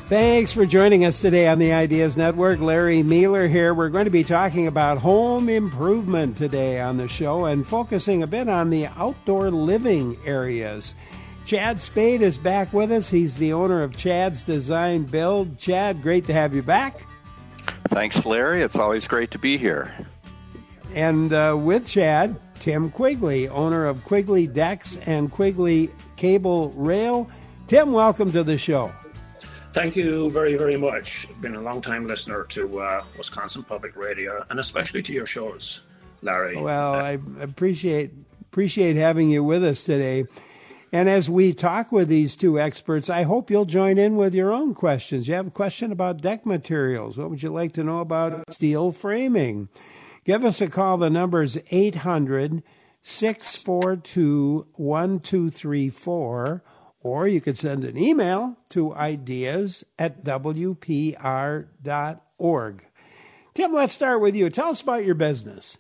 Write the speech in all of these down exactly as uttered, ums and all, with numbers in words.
Thanks for joining us today on the Ideas Network. Larry Mueller here. We're going to be talking about home improvement today on the show and focusing a bit on the outdoor living areas. Chad Spade is back with us. He's the owner of Chad's Design Build. Chad, great to have you back. Thanks, Larry. It's always great to be here. And uh, with Chad, Tim Quigley, owner of Quigley Decks and Quigley Cable Rail. Tim, welcome to the show. Thank you very, very much. I've been a long-time listener to uh, Wisconsin Public Radio, and especially to your shows, Larry. Well, uh, I appreciate appreciate having you with us today. And as we talk with these two experts, I hope you'll join in with your own questions. You have a question about deck materials. What would you like to know about steel framing? Give us a call. The number is eight hundred, six four two, one two three four. Or you could send an email to ideas at w p r dot org. Tim, let's start with you. Tell us about your business.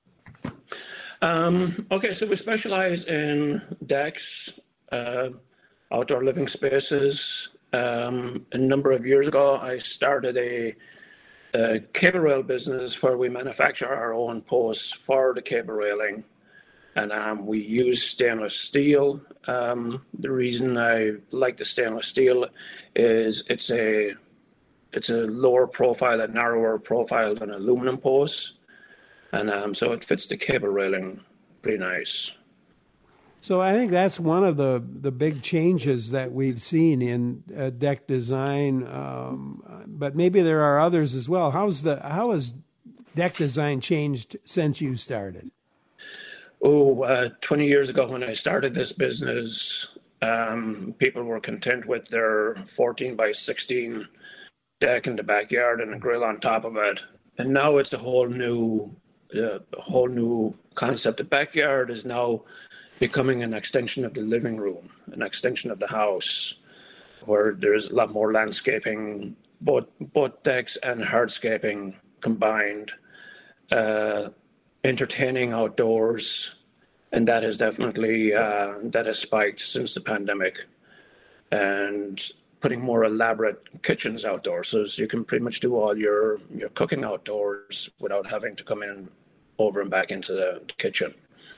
Um, okay, so we specialize in decks, uh, outdoor living spaces. Um, a number of years ago, I started a, a cable rail business where we manufacture our own posts for the cable railing. And um, we use stainless steel. Um, the reason I like the stainless steel is it's a it's a lower profile, a narrower profile than aluminum posts, and um, so it fits the cable railing pretty nice. So I think that's one of the, the big changes that we've seen in uh, deck design, um, but maybe there are others as well. How's the how has deck design changed since you started? Oh, uh, twenty years ago when I started this business, um, people were content with their fourteen by sixteen deck in the backyard and a grill on top of it. And now it's a whole new, uh, a whole new concept. The backyard is now becoming an extension of the living room, an extension of the house, where there's a lot more landscaping, both both decks and hardscaping combined. Uh, entertaining outdoors, and that has definitely uh, that has spiked since the pandemic. And putting more elaborate kitchens outdoors, so you can pretty much do all your your cooking outdoors without having to come in over and back into the kitchen.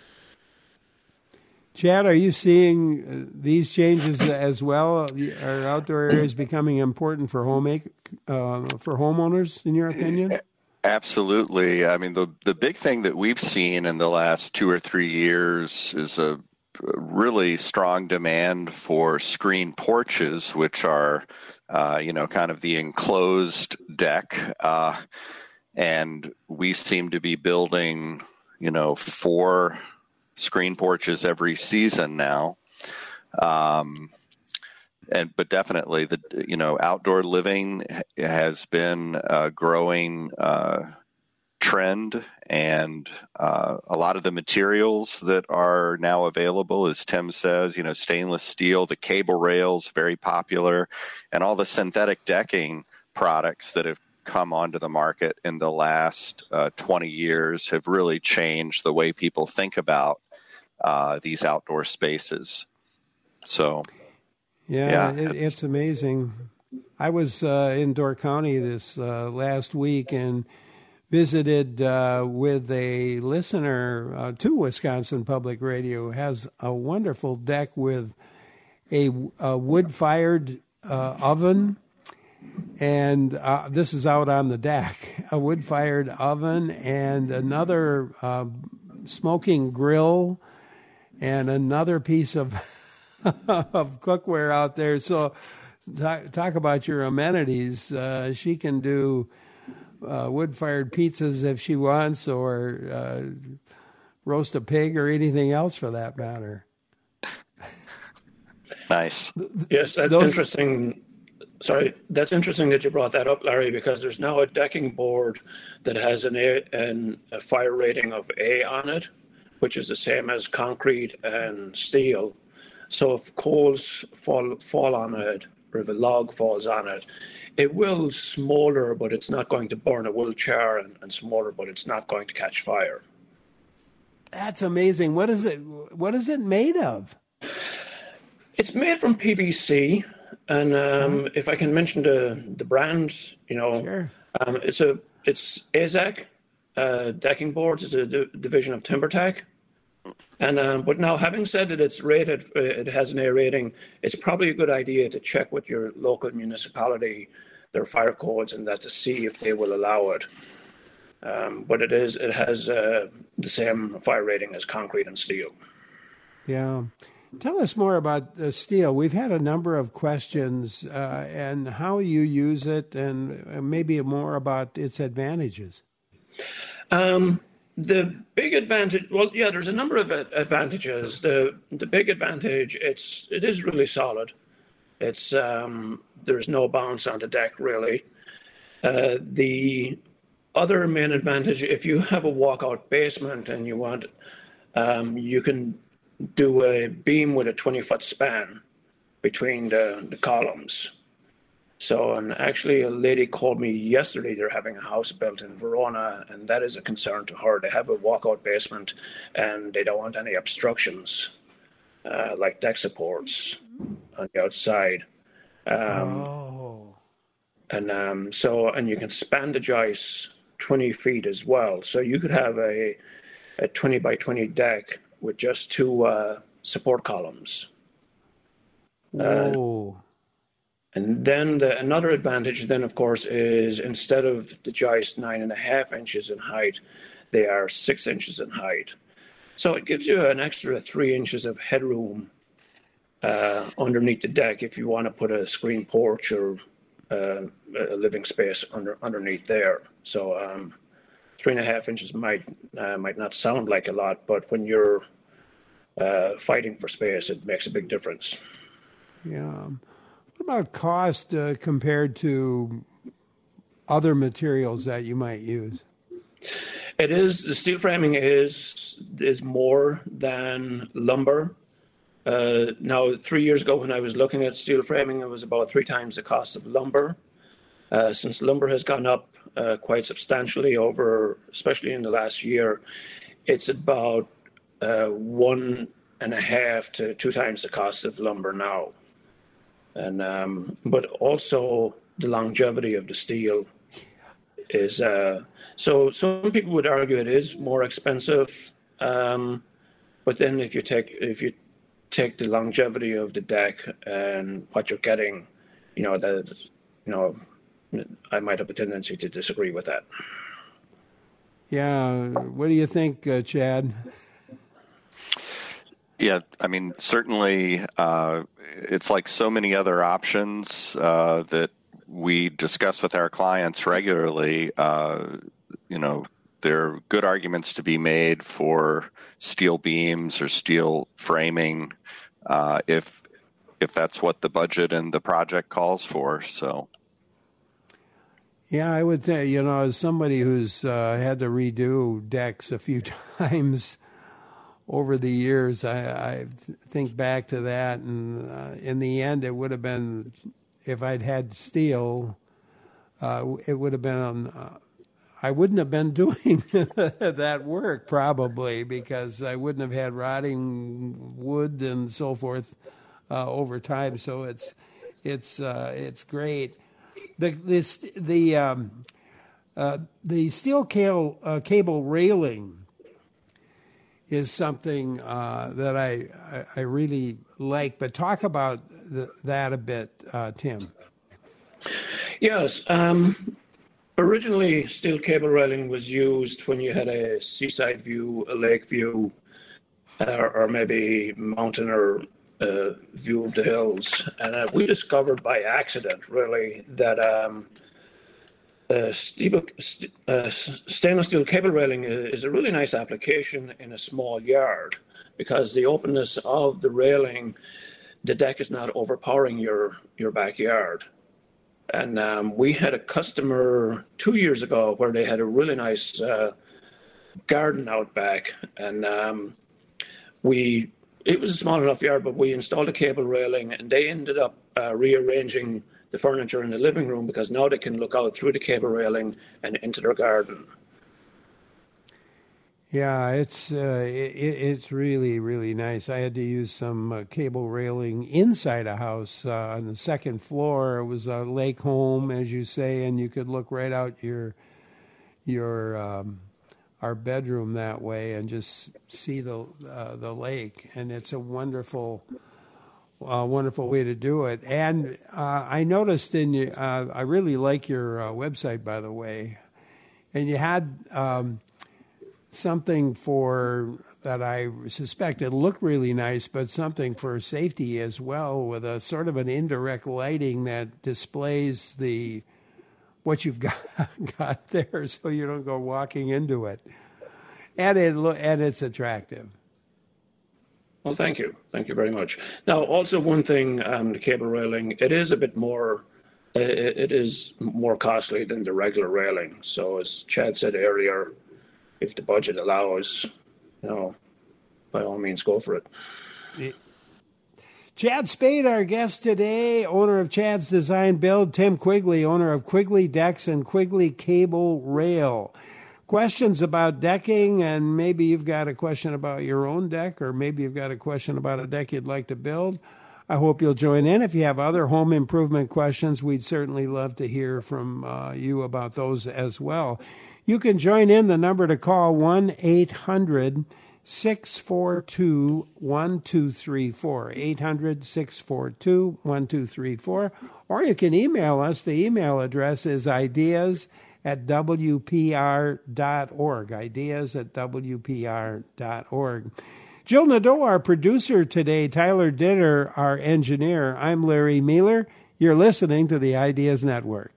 Chad, are you seeing these changes as well? Are outdoor areas becoming important for home uh, for homeowners, in your opinion? Absolutely. I mean, the the big thing that we've seen in the last two or three years is a really strong demand for screen porches, which are, uh, you know, kind of the enclosed deck. Uh, and we seem to be building, you know, four screen porches every season now. Um, And but definitely the you know outdoor living has been a growing uh, trend, and uh, a lot of the materials that are now available, as Tim says, you know stainless steel, the cable rails, very popular, and all the synthetic decking products that have come onto the market in the last uh, twenty years have really changed the way people think about uh, these outdoor spaces. So. Yeah, Yeah, it, it's amazing. I was uh, in Door County this uh, last week and visited uh, with a listener uh, to Wisconsin Public Radio who has a wonderful deck with a, a wood-fired uh, oven, and uh, this is out on the deck, a wood-fired oven and another uh, smoking grill and another piece of of cookware out there. So talk, talk about your amenities. Uh, she can do uh, wood-fired pizzas if she wants, or uh, roast a pig or anything else for that matter. Nice. Yes, that's Those... interesting. Sorry, that's interesting that you brought that up, Larry, because there's now a decking board that has an A, an, a fire rating of A on it, which is the same as concrete and steel. So if coals fall fall on it, or if a log falls on it, it will smolder, but it's not going to burn. It will char and, and smolder, but it's not going to catch fire. That's amazing. What is it? What is it made of? It's made from P V C. And um, if I can mention the the brand, you know, Sure. um, it's a it's A Z A C uh, decking boards. It's a d- division of TimberTech. And um, but now, having said that, it's rated, uh, it has an A rating. It's probably a good idea to check with your local municipality, their fire codes, and that to see if they will allow it. Um, but it is, it has uh, the same fire rating as concrete and steel. Yeah. Tell us more about the steel. We've had a number of questions uh, and how you use it, and maybe more about its advantages. Um, the big advantage, well, yeah, there's a number of advantages. The the big advantage, it's it is really solid. It's um, there's no bounce on the deck really. Uh, the other main advantage, if you have a walkout basement and you want, um, you can do a beam with a twenty foot span between the, the columns. So, and actually a lady called me yesterday, they're having a house built in Verona, and that is a concern to her. They have a walkout basement and they don't want any obstructions, uh, like deck supports on the outside. Um, oh. And um, so, and you can span the joists twenty feet as well. So you could have a, a twenty by twenty deck with just two uh, support columns. Whoa. Uh, and then the, another advantage then, of course, is instead of the joist nine and a half inches in height, they are six inches in height. So it gives you an extra three inches of headroom uh, underneath the deck if you want to put a screen porch or uh, a living space under underneath there. So um, three and a half inches might uh, might not sound like a lot, but when you're uh, fighting for space, it makes a big difference. Yeah. What about cost uh, compared to other materials that you might use? It is, the steel framing is is more than lumber. Uh, now, three years ago when I was looking at steel framing, it was about three times the cost of lumber. Uh, since lumber has gone up uh, quite substantially over, especially in the last year, it's about uh, one and a half to two times the cost of lumber now. And um, but also the longevity of the steel is uh, so. Some people would argue it is more expensive, um, but then if you take if you take the longevity of the deck and what you're getting, you know that you know I might have a tendency to disagree with that. Yeah, what do you think, uh, Chad? Yeah, I mean, certainly uh, it's like so many other options uh, that we discuss with our clients regularly. Uh, you know, there are good arguments to be made for steel beams or steel framing uh, if if that's what the budget and the project calls for. So, yeah, I would say, you know, as somebody who's uh, had to redo decks a few times over the years, I, I think back to that, and uh, in the end, it would have been, if I'd had steel, uh, it would have been, uh, I wouldn't have been doing that work probably, because I wouldn't have had rotting wood and so forth uh, over time. So it's it's uh, it's great. The this the um, uh, the steel cable uh, cable railing is something uh, that I, I I really like. But talk about the, that a bit, uh, Tim. Yes. Um, originally, steel cable railing was used when you had a seaside view, a lake view, uh, or maybe mountain or uh, view of the hills. And uh, we discovered by accident, really, that um, Uh, steel, st- uh, stainless steel cable railing is a really nice application in a small yard, because the openness of the railing, the deck is not overpowering your, your backyard. And um, we had a customer two years ago where they had a really nice uh, garden out back, and um, we it was a small enough yard, but we installed a cable railing, and they ended up uh, rearranging the furniture in the living room, because now they can look out through the cable railing and into their garden. Yeah, it's uh, it, it's really, really nice. I had to use some uh, cable railing inside a house uh, on the second floor. It was a lake home, as you say, and you could look right out your your um, our bedroom that way and just see the uh, the lake. And it's a wonderful, uh, wonderful way to do it. And uh, I noticed in you, uh, I really like your uh, website, by the way. And you had. Um, Something for that I suspected looked really nice, but something for safety as well, with a sort of an indirect lighting that displays the what you've got got there, so you don't go walking into it, and it and it's attractive. Well, thank you, thank you very much. Now, also one thing, um, the cable railing, it is a bit more. It, it is more costly than the regular railing. So, as Chad said earlier, if the budget allows, you know, by all means, go for it. Chad Spade, our guest today, owner of Chad's Design Build. Tim Quigley, owner of Quigley Decks and Quigley Cable Rail. Questions about decking, and maybe you've got a question about your own deck, or maybe you've got a question about a deck you'd like to build. I hope you'll join in. If you have other home improvement questions, we'd certainly love to hear from uh, you about those as well. You can join in. The number to call, one eight hundred six four two one two three four, eight hundred six four two one two three four, or you can email us. The email address is ideas at w p r dot org, ideas at w p r dot org. Jill Nadeau, our producer today, Tyler Ditter, our engineer. I'm Larry Mueller. You're listening to the Ideas Network.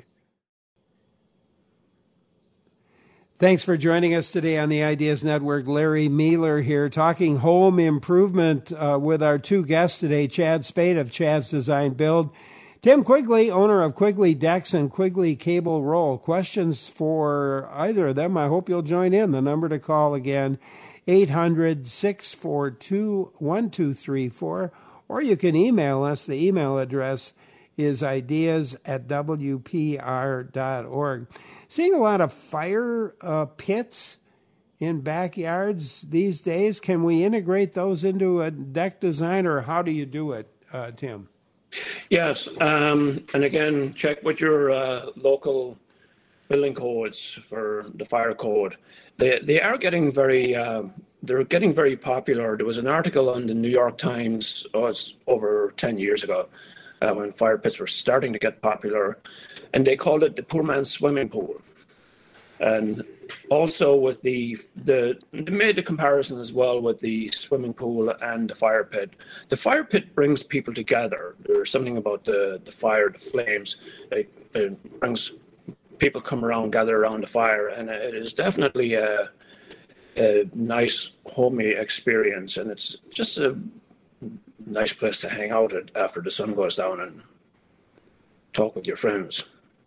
Thanks for joining us today on the Ideas Network. Larry Mueller here, talking home improvement uh, with our two guests today, Chad Spade of Chad's Design Build, Tim Quigley, owner of Quigley Decks and Quigley Cable Roll. Questions for either of them, I hope you'll join in. The number to call again, eight hundred six four two one two three four, or you can email us. The email address is ideas at w p r dot org. Seeing a lot of fire uh, pits in backyards these days. Can we integrate those into a deck design, or how do you do it, uh, Tim? Yes, um, and again, check with your uh, local building codes for the fire code. They they are getting very uh, they're getting very popular. There was an article on the New York Times, oh, it's over ten years ago, uh, when fire pits were starting to get popular, and they called it the poor man's swimming pool. And also with the, the, they made a comparison as well with the swimming pool and the fire pit. The fire pit brings people together. There's something about the, the fire, the flames. It, it brings people come around, gather around the fire, and it is definitely a, a nice, homey experience. And it's just a nice place to hang out at after the sun goes down and talk with your friends.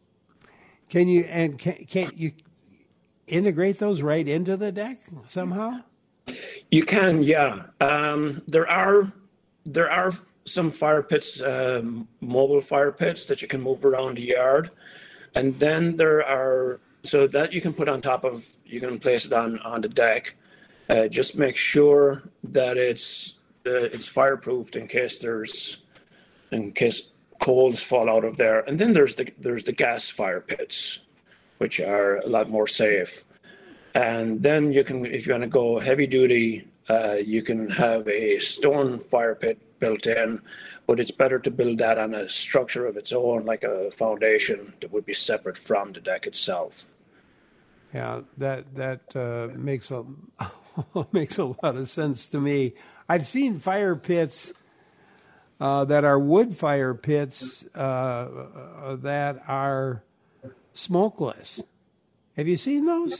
Can you, and can, can you integrate those right into the deck somehow? You can, yeah. Um, there are there are some fire pits, um, mobile fire pits that you can move around the yard, and then there are so that you can put on top of. You can place it on on the deck. Uh, just make sure that it's uh, it's fireproofed in case there's in case coals fall out of there. And then there's the there's the gas fire pits, which are a lot more safe. And then you can, if you want to go heavy duty, uh, you can have a stone fire pit built in, but it's better to build that on a structure of its own, like a foundation that would be separate from the deck itself. Yeah, that that uh, makes a makes a lot of sense to me. I've seen fire pits uh, that are wood fire pits uh, uh, that are smokeless. Have you seen those?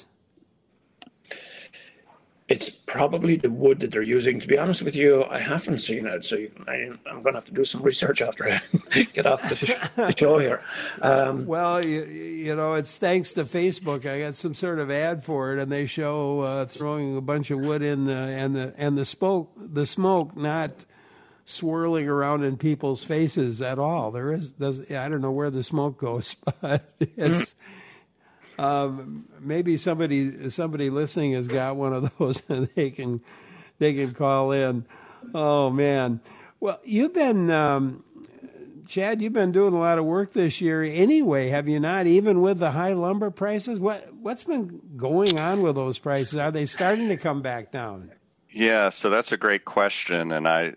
It's probably the wood that they're using. To be honest with you, I haven't seen it, so you, I, I'm going to have to do some research after I get off the, sh- the show here. Um, well, you, you know, it's thanks to Facebook. I got some sort of ad for it, and they show uh, throwing a bunch of wood in the and the and the smoke, the smoke not swirling around in people's faces at all. There is, does I don't know where the smoke goes, but it's. um, maybe somebody somebody listening has got one of those, and they can they can call in. Oh man, well, you've been. Um, Chad, you've been doing a lot of work this year anyway, have you not? Even with the high lumber prices, what what's been going on with those prices? Are they starting to come back down? Yeah, so that's a great question, and I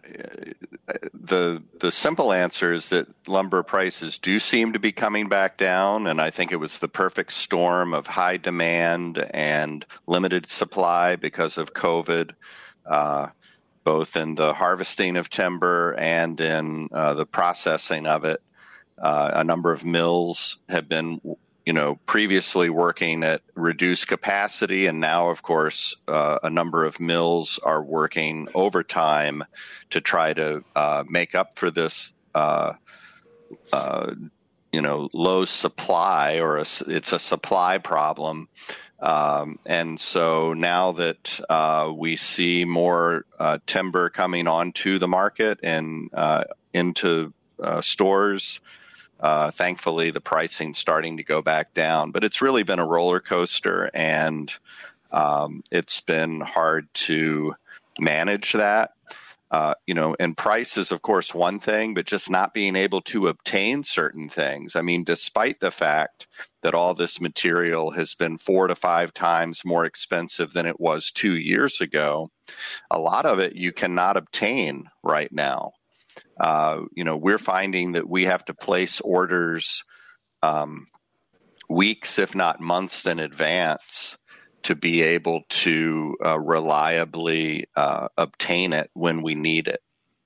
the the simple answer is that lumber prices do seem to be coming back down, and I think it was the perfect storm of high demand and limited supply because of COVID. Uh, both in the harvesting of timber and in uh, the processing of it. Uh, a number of mills have been, you know, previously working at reduced capacity, and now, of course, uh, a number of mills are working overtime to try to uh, make up for this, uh, uh, you know, low supply, or a, it's a supply problem. Um, and so now that uh, we see more uh, timber coming onto the market and uh, into uh, stores, uh, thankfully the pricing's starting to go back down. But it's really been a roller coaster, and um, it's been hard to manage that. Uh, you know, and price is, of course, one thing, but just not being able to obtain certain things. I mean, despite the fact that all this material has been four to five times more expensive than it was two years ago, a lot of it you cannot obtain right now. Uh, you know, we're finding that we have to place orders um, weeks, if not months in advance, to be able to uh, reliably uh, obtain it when we need it.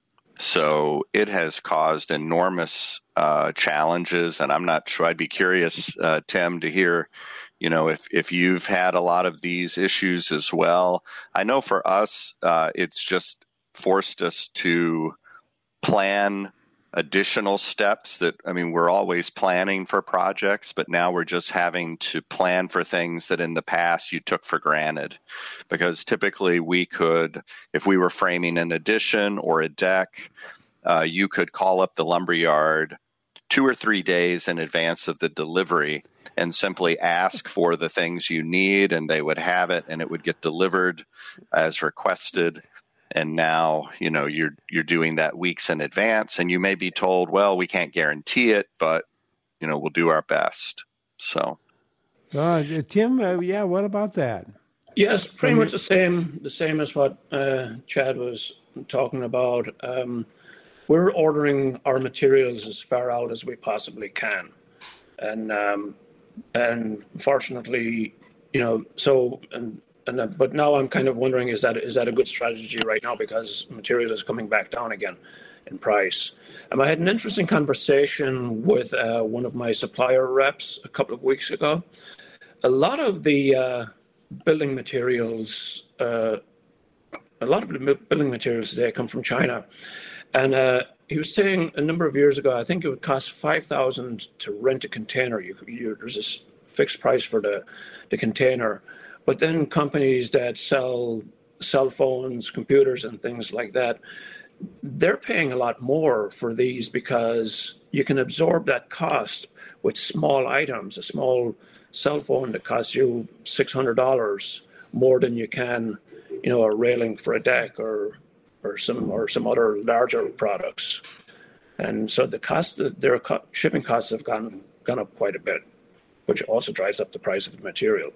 So it has caused enormous uh, challenges, and I'm not sure. I'd be curious, uh, Tim, to hear, you know, if, if you've had a lot of these issues as well. I know for us, uh, it's just forced us to plan additional steps that, I mean, we're always planning for projects, but now we're just having to plan for things that in the past you took for granted. Because typically we could, if we were framing an addition or a deck, uh, you could call up the lumberyard two or three days in advance of the delivery and simply ask for the things you need, and they would have it, and it would get delivered as requested. And now, you know, you're you're doing that weeks in advance, and you may be told, well, we can't guarantee it, but, you know, we'll do our best. So, uh, Tim, uh, yeah, what about that? Yes, pretty much the same, the same as what uh, Chad was talking about. Um, we're ordering our materials as far out as we possibly can, and um, and fortunately, you know, so and. And, uh, but now I'm kind of wondering, is that is that a good strategy right now, because material is coming back down again in price? Um, I had an interesting conversation with uh, one of my supplier reps a couple of weeks ago. A lot of the uh, building materials, uh, a lot of the building materials today come from China. And uh, he was saying a number of years ago, I think it would cost five thousand dollars to rent a container. You, you, there's this fixed price for the, the container. But then companies that sell cell phones, computers, and things like that, they're paying a lot more for these because you can absorb that cost with small items. A small cell phone that costs you six hundred dollars more than you can, you know, a railing for a deck or or some or some other larger products. And so the cost, their shipping costs have gone gone up quite a bit, which also drives up the price of the material.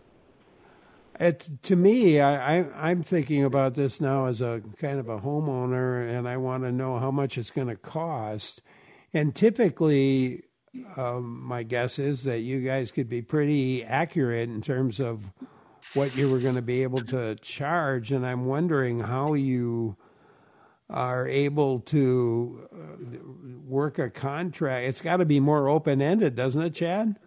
It, to me, I, I, I'm thinking about this now as a kind of a homeowner, and I want to know how much it's going to cost. And typically, um, my guess is that you guys could be pretty accurate in terms of what you were going to be able to charge. And I'm wondering how you are able to uh, work a contract. It's got to be more open-ended, doesn't it, Chad?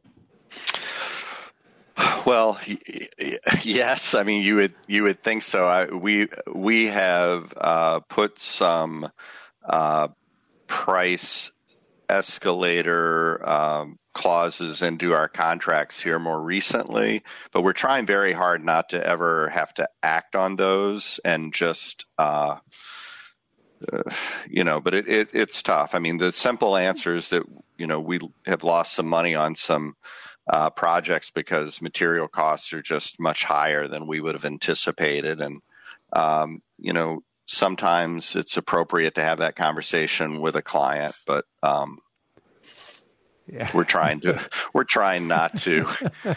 Well, yes. I mean, you would you would think so. I, we we have uh, put some uh, price escalator um, clauses into our contracts here more recently, but we're trying very hard not to ever have to act on those and just uh, uh, you know. But it, it it's tough. I mean, the simple answer is that you know we have lost some money on some uh, projects because material costs are just much higher than we would have anticipated. And, um, you know, sometimes it's appropriate to have that conversation with a client, but um, yeah. we're trying to, we're trying not to.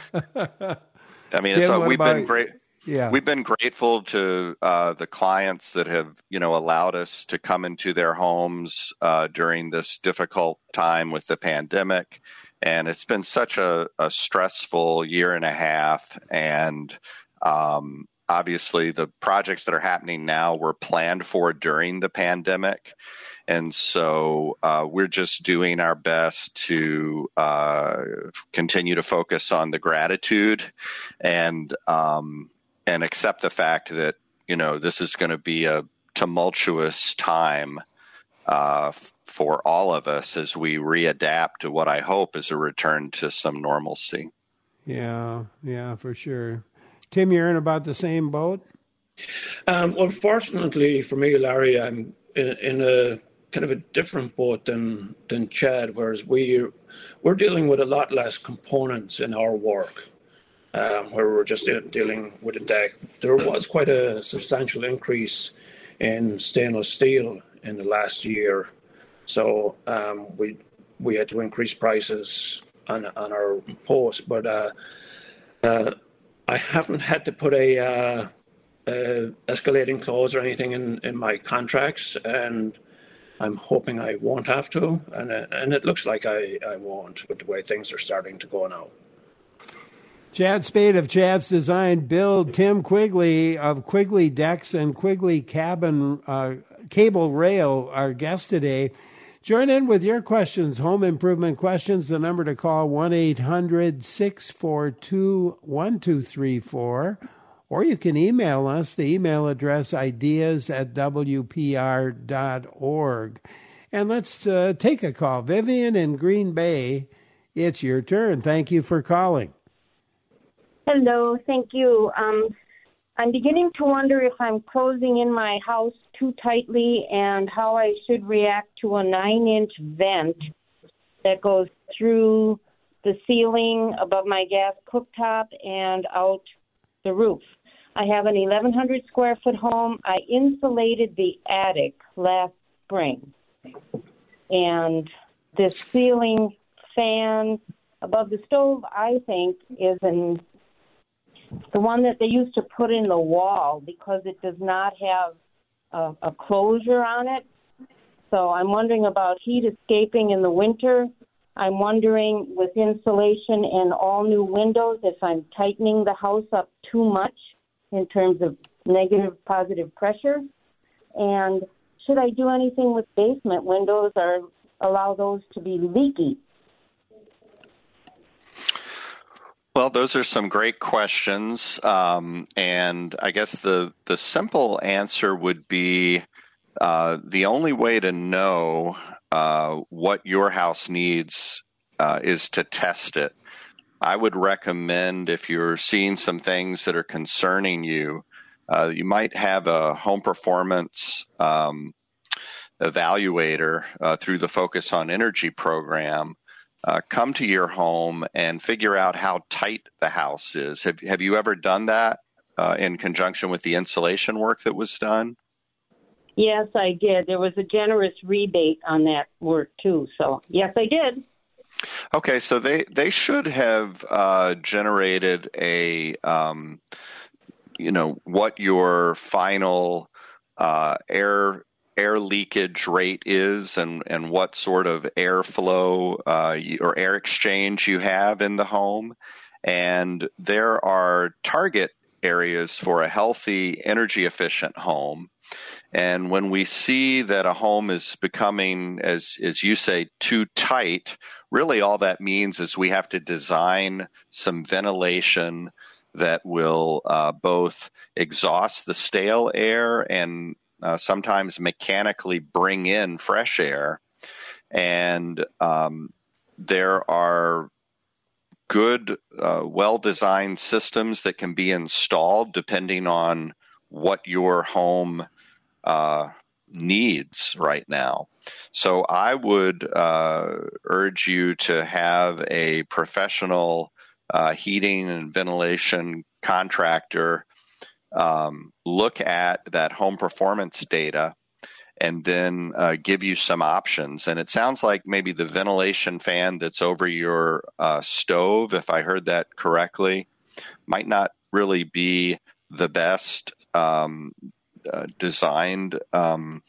I mean, Tim, it's, uh, we've about, been great. Yeah. We've been grateful to uh, the clients that have, you know, allowed us to come into their homes uh, during this difficult time with the pandemic. And it's been such a, a stressful year and a half. And um, obviously the projects that are happening now were planned for during the pandemic. And so uh, we're just doing our best to uh, continue to focus on the gratitude and um, and accept the fact that, you know, this is going to be a tumultuous time uh, for all of us as we readapt to what I hope is a return to some normalcy. Yeah, yeah, for sure. Tim, you're in about the same boat? Um, well, fortunately for me, Larry, I'm in, in a kind of a different boat than than Chad, whereas we we're dealing with a lot less components in our work, um, where we're just dealing with a deck. There was quite a substantial increase in stainless steel in the last year, so um, we we had to increase prices on on our post. But uh, uh, I haven't had to put a, uh, a escalating clause or anything in, in my contracts, and I'm hoping I won't have to, and uh, and it looks like I, I won't with the way things are starting to go now. Chad Spade of Chad's Design Build, Tim Quigley of Quigley Decks and Quigley Cabin uh, Cable Rail, our guest today. Join in with your questions, home improvement questions. The number to call, one eight hundred six four two one two three four. Or you can email us, the email address ideas at w p r dot org. And let's uh, take a call. Vivian in Green Bay, it's your turn. Thank you for calling. Hello, thank you. Um, I'm beginning to wonder if I'm closing in my house too tightly and how I should react to a nine-inch vent that goes through the ceiling above my gas cooktop and out the roof. I have an eleven hundred square foot home. I insulated the attic last spring. And this ceiling fan above the stove, I think, is an, the one that they used to put in the wall because it does not have a, a closure on it. So I'm wondering about heat escaping in the winter. I'm wondering with insulation and all new windows if I'm tightening the house up too much in terms of negative, positive pressure. And should I do anything with basement windows or allow those to be leaky? Well, those are some great questions. Um, and I guess the, the simple answer would be uh, the only way to know uh, what your house needs uh, is to test it. I would recommend, if you're seeing some things that are concerning you, uh, you might have a home performance um, evaluator uh, through the Focus on Energy program uh, come to your home and figure out how tight the house is. Have, have you ever done that uh, in conjunction with the insulation work that was done? Yes, I did. There was a generous rebate on that work, too. So, yes, I did. Okay, so they, they should have uh, generated a, um, you know, what your final uh, air air leakage rate is and, and what sort of airflow uh, or air exchange you have in the home. And there are target areas for a healthy, energy-efficient home. And when we see that a home is becoming, as as you say, too tight, really all that means is we have to design some ventilation that will uh, both exhaust the stale air and uh, sometimes mechanically bring in fresh air. And um, there are good, uh, well-designed systems that can be installed depending on what your home uh, needs right now. So I would uh, urge you to have a professional uh, heating and ventilation contractor um, look at that home performance data and then uh, give you some options. And it sounds like maybe the ventilation fan that's over your uh, stove, if I heard that correctly, might not really be the best um, uh, designed um,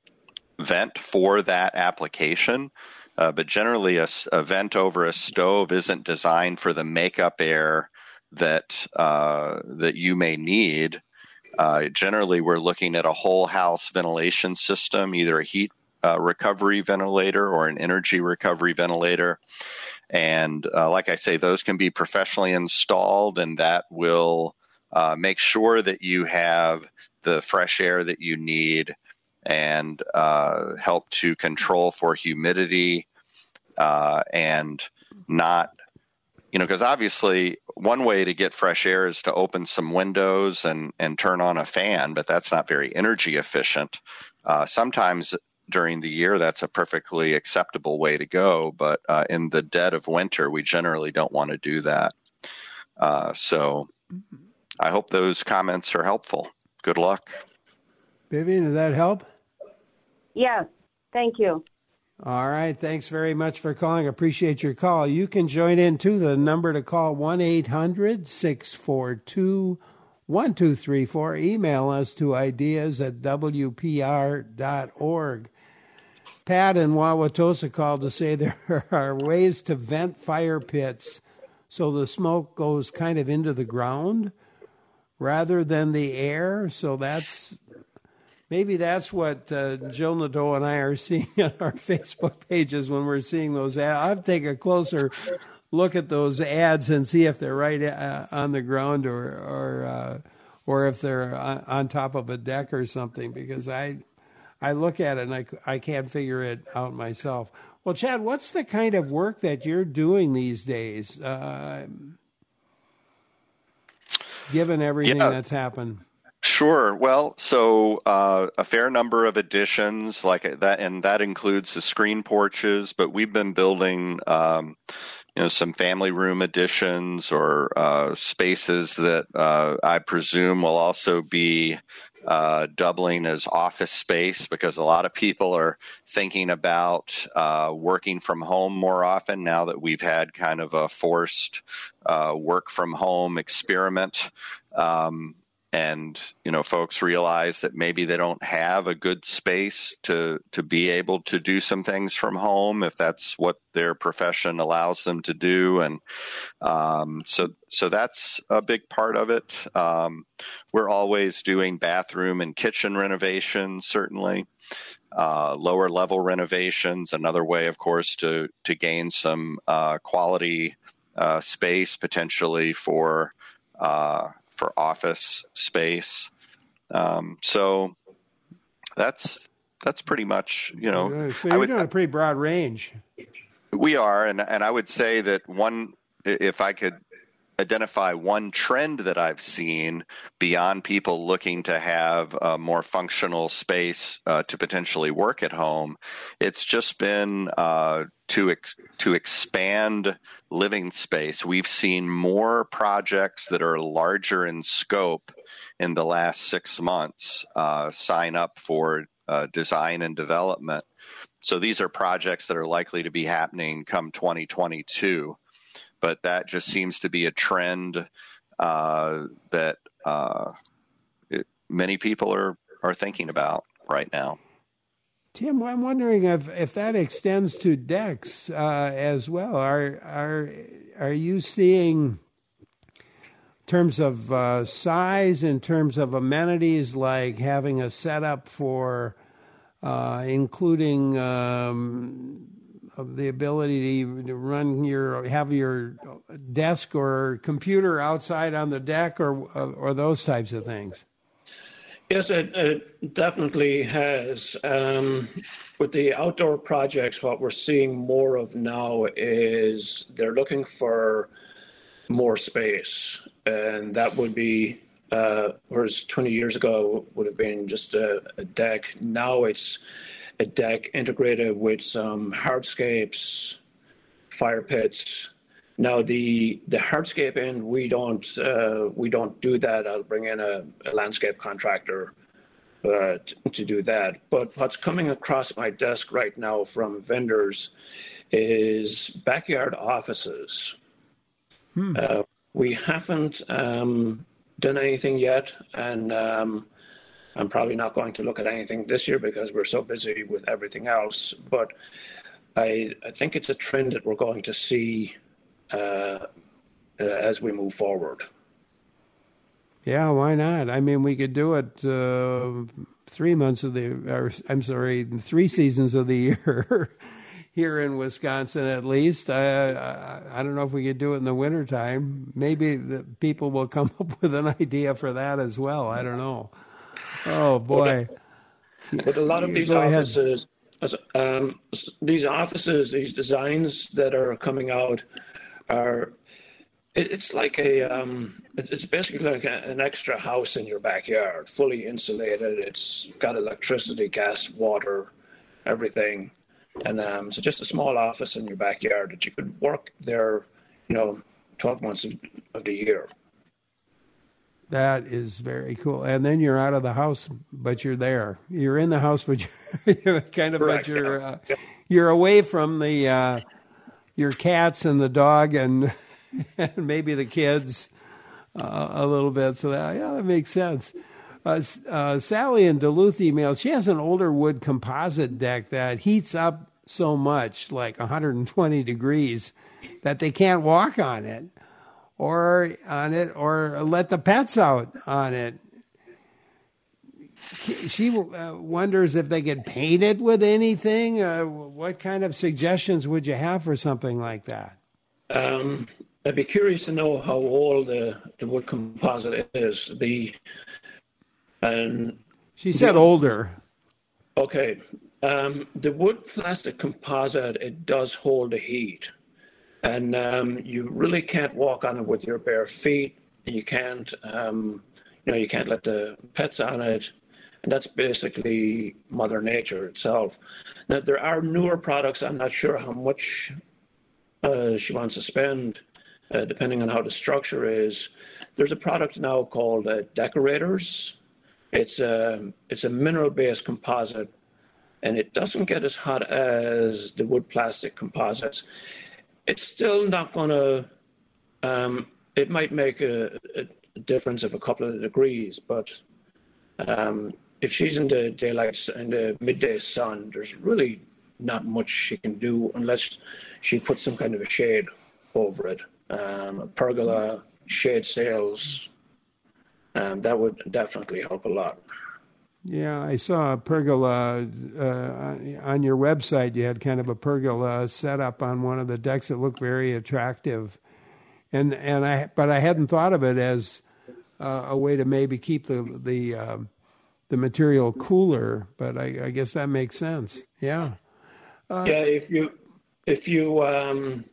vent for that application. Uh, but generally, a, a vent over a stove isn't designed for the makeup air that uh, that you may need. Uh, generally, we're looking at a whole house ventilation system, either a heat uh, recovery ventilator or an energy recovery ventilator. And uh, like I say, those can be professionally installed, and that will uh, make sure that you have the fresh air that you need and uh, help to control for humidity uh, and not, you know, because obviously one way to get fresh air is to open some windows and, and turn on a fan, but that's not very energy efficient. Uh, sometimes during the year, that's a perfectly acceptable way to go, but uh, in the dead of winter, we generally don't want to do that. Uh, so I hope those comments are helpful. Good luck. Vivian, does that help? Yes, thank you. All right. Thanks very much for calling. Appreciate your call. You can join in, too. The number to call, one eight hundred six four two one two three four. Email us to ideas at w p r dot org. Pat in Wauwatosa called to say there are ways to vent fire pits so the smoke goes kind of into the ground rather than the air. So that's... Maybe that's what uh, Jill Nadeau and I are seeing on our Facebook pages when we're seeing those ads. I'll take a closer look at those ads and see if they're right uh, on the ground or or uh, or if they're on, on top of a deck or something, because I I look at it and I, I can't figure it out myself. Well, Chad, what's the kind of work that you're doing these days, uh, given everything yeah. that's happened? Sure. Well, so uh, a fair number of additions like that, and that includes the screen porches. But we've been building, um, you know, some family room additions or uh, spaces that uh, I presume will also be uh, doubling as office space, because a lot of people are thinking about uh, working from home more often now that we've had kind of a forced uh, work from home experiment. Um, And, you know, folks realize that maybe they don't have a good space to, to be able to do some things from home if that's what their profession allows them to do. And um, so so that's a big part of it. Um, we're always doing bathroom and kitchen renovations, certainly. Uh, lower level renovations, another way, of course, to, to gain some uh, quality uh, space potentially for uh for office space. Um, so that's that's pretty much, you know. So you're I would, doing a pretty broad range. We are, and, and I would say that one, if I could identify one trend that I've seen beyond people looking to have a more functional space uh, to potentially work at home, it's just been uh, to ex- to expand living space. We've seen more projects that are larger in scope in the last six months uh, sign up for uh, design and development. So these are projects that are likely to be happening come twenty twenty-two. But that just seems to be a trend uh, that uh, it, many people are, are thinking about right now. Tim, I'm wondering if, if that extends to decks uh, as well. Are are are you seeing, in terms of uh, size, in terms of amenities, like having a setup for uh, including um, the ability to run your have your desk or computer outside on the deck, or or those types of things? Yes, it, it definitely has. Um, with the outdoor projects, what we're seeing more of now is they're looking for more space, and that would be, uh, whereas twenty years ago would have been just a, a deck. Now it's a deck integrated with some hardscapes, fire pits, Now the the hardscape end, we don't uh, we don't do that. I'll bring in a, a landscape contractor uh, t- to do that. But what's coming across my desk right now from vendors is backyard offices. Hmm. Uh, we haven't um, done anything yet, and um, I'm probably not going to look at anything this year because we're so busy with everything else. But I, I think it's a trend that we're going to see uh, uh, as we move forward. Yeah, why not? I mean, we could do it uh, three months of the, or I'm sorry, three seasons of the year here in Wisconsin at least. I, I, I don't know if we could do it in the wintertime. Maybe the people will come up with an idea for that as well. I don't know. Oh, boy. But, but a lot of these Go offices, um, these offices, these designs that are coming out are, it, it's like a, um, it, it's basically like a, an extra house in your backyard, fully insulated. It's got electricity, gas, water, everything. And um, so just a small office in your backyard that you could work there, you know, twelve months of, of the year. That is very cool. And then you're out of the house, but you're there. You're in the house, but you're, you're kind of, Correct, but you're, yeah. uh, yeah. you're away from the, uh, your cats and the dog and, and maybe the kids uh, a little bit. So that, yeah, that makes sense. Uh, uh, Sally in Duluth emailed, she has an older wood composite deck that heats up so much, like one hundred twenty degrees, that they can't walk on it. Or on it, or let the pets out on it. She uh, wonders if they could paint it with anything. Uh, what kind of suggestions would you have for something like that? Um, I'd be curious to know how old the, the wood composite is. The and she said the, older. Okay, um, the wood plastic composite, it does hold the heat. And um, you really can't walk on it with your bare feet. You can't, um, you know, you can't let the pets on it. And that's basically Mother Nature itself. Now, there are newer products. I'm not sure how much uh, she wants to spend, uh, depending on how the structure is. There's a product now called uh, Decorators. It's a, it's a mineral-based composite, and it doesn't get as hot as the wood plastic composites. It's still not going to, um, it might make a, a difference of a couple of degrees, but um, if she's in the daylight, in the midday sun, there's really not much she can do unless she puts some kind of a shade over it. Um, a pergola, shade sails, um, that would definitely help a lot. Yeah, I saw a pergola uh, on your website. You had kind of a pergola set up on one of the decks that looked very attractive, and and I but I hadn't thought of it as uh, a way to maybe keep the the uh, the material cooler. But I, I guess that makes sense. Yeah. Uh, yeah. If you if you um,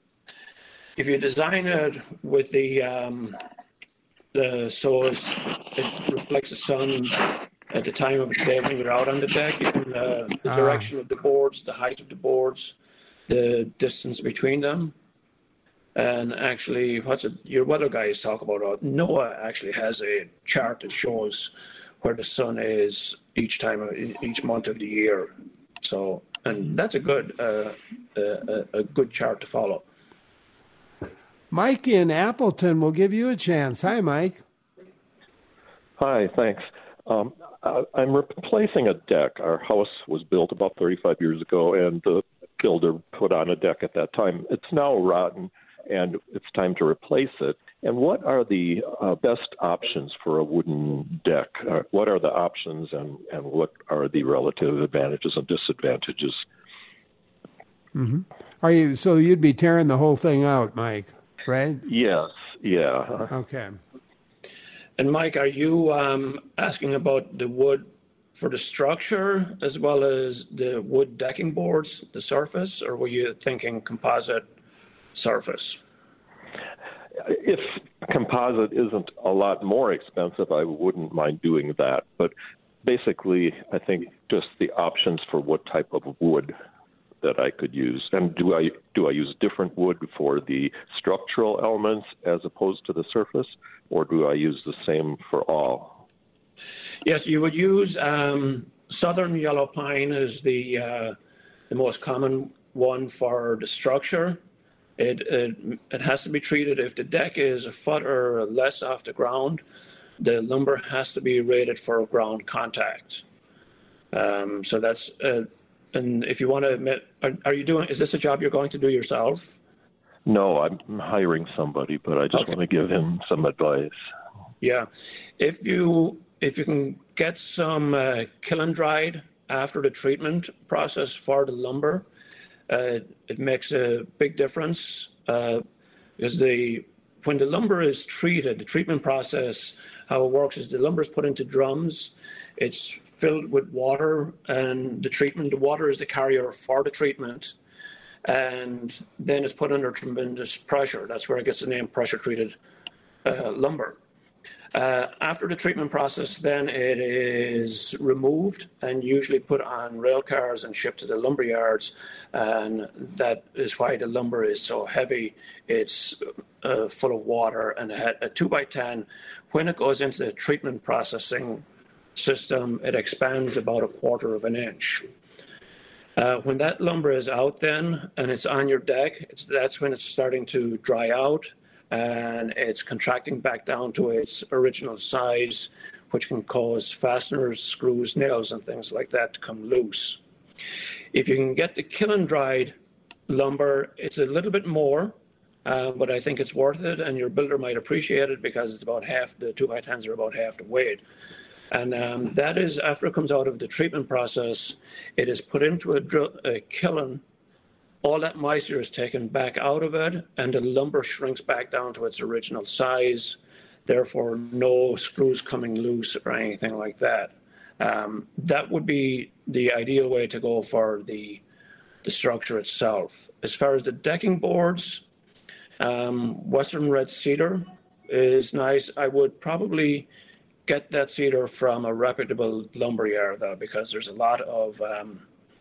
if you design it with the um, the so it's, it reflects the sun at the time of the day when you're out on the deck, you can, uh, the direction of the boards, the height of the boards, the distance between them. And actually, what's it, your weather guys talk about, uh, NOAA actually has a chart that shows where the sun is each time, of, each month of the year. So, and that's a good, uh, a, a good chart to follow. Mike in Appleton will give you a chance. Hi, Mike. Hi, thanks. Um, I'm replacing a deck. Our house was built about thirty-five years ago, and the builder put on a deck at that time. It's now rotten, and it's time to replace it. And what are the uh, best options for a wooden deck? Uh, what are the options, and, and what are the relative advantages and disadvantages? Mm-hmm. Are you so you'd be tearing the whole thing out, Mike, right? Yes, yeah. Okay. And Mike, are you um, asking about the wood for the structure as well as the wood decking boards, the surface, or were you thinking composite surface? If composite isn't a lot more expensive, I wouldn't mind doing that. But basically, I think just the options for what type of wood that I could use? And do I do I use different wood for the structural elements as opposed to the surface, or do I use the same for all? Yes, you would use um, southern yellow pine is the uh, the most common one for the structure. It, it it has to be treated if the deck is a foot or less off the ground. The lumber has to be rated for ground contact. Um, so that's, uh, and if you want to admit, are, are you doing, is this a job you're going to do yourself? No, I'm hiring somebody, but I just Okay. want to give him some advice. Yeah. If you, if you can get some uh, kiln dried after the treatment process for the lumber, uh, it makes a big difference uh, because the, when the lumber is treated, the treatment process, how it works is the lumber is put into drums. It's filled with water, and the treatment, the water is the carrier for the treatment, and then it's put under tremendous pressure. That's where it gets the name pressure-treated uh, lumber. Uh, after the treatment process, then it is removed and usually put on rail cars and shipped to the lumber yards, and that is why the lumber is so heavy. It's uh, full of water, and a, a two by ten, when it goes into the treatment processing system, it expands about a quarter of an inch. Uh, when that lumber is out then and it's on your deck, it's, that's when it's starting to dry out and it's contracting back down to its original size, which can cause fasteners, screws, nails, and things like that to come loose. If you can get the kiln dried lumber, it's a little bit more, uh, but I think it's worth it, and your builder might appreciate it because it's about half, the two by tens are about half the weight. And um, that is, after it comes out of the treatment process, it is put into a, dr- a kiln. All that moisture is taken back out of it, and the lumber shrinks back down to its original size. Therefore, no screws coming loose or anything like that. Um, that would be the ideal way to go for the, the structure itself. As far as the decking boards, um, Western red cedar is nice. I would probably get that cedar from a reputable lumber yard, though, because there's a lot of um,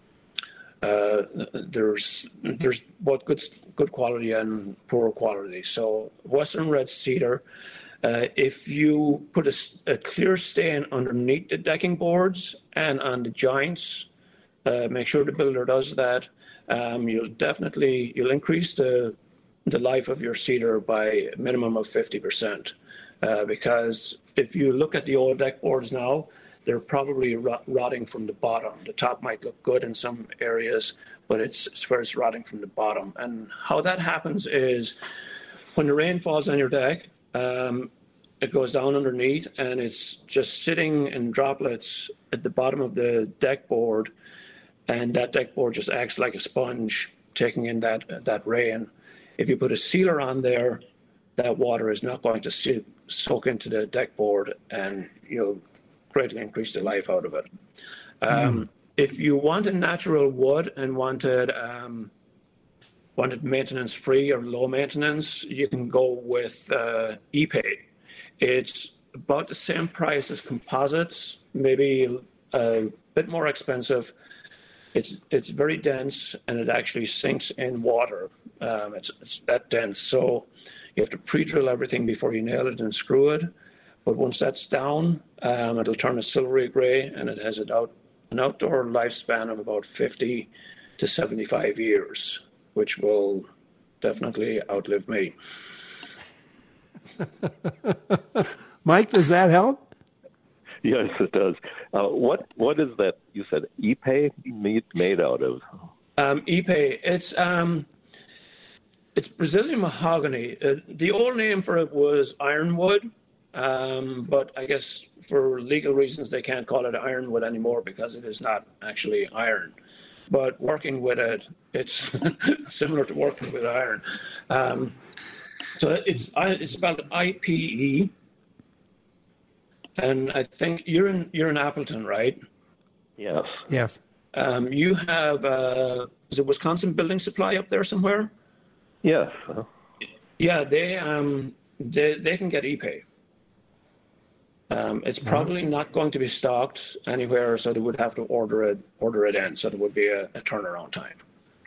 uh, there's there's both good good quality and poor quality. So Western red cedar. Uh, if you put a, a clear stain underneath the decking boards and on the joints, uh, make sure the builder does that. Um, you'll definitely you'll increase the the life of your cedar by a minimum of fifty percent. Uh, because if you look at the old deck boards now, they're probably rot- rotting from the bottom. The top might look good in some areas, but it's, it's where it's rotting from the bottom. And how that happens is when the rain falls on your deck, um, it goes down underneath and it's just sitting in droplets at the bottom of the deck board, and that deck board just acts like a sponge, taking in that that rain. If you put a sealer on there, that water is not going to see, soak into the deck board, and you'll greatly increase the life out of it. Um, mm. If you wanted natural wood and wanted um, wanted maintenance free or low maintenance, you can go with uh, Ipe. It's about the same price as composites, maybe a bit more expensive. It's it's very dense, and it actually sinks in water. Um, it's it's that dense, so you have to pre-drill everything before you nail it and screw it. But once that's down, um, it'll turn a silvery gray, and it has an, out, an outdoor lifespan of about fifty to seventy-five years, which will definitely outlive me. Mike, does that help? Yes, it does. Uh, what what is that you said Ipe made, made out of? Um, Ipe, it's um, it's Brazilian mahogany. Uh, the old name for it was ironwood, um, but I guess for legal reasons they can't call it ironwood anymore because it is not actually iron. But working with it, it's similar to working with iron. Um, so it's it's spelled I P E. And I think you're in you're in Appleton, right? Yes. Yes. Um, you have uh, is it Wisconsin Building Supply up there somewhere? Yes. Yeah, they um they they can get Ipe. Um, it's probably mm-hmm. not going to be stocked anywhere, so they would have to order it order it in. So there would be a, a turnaround time.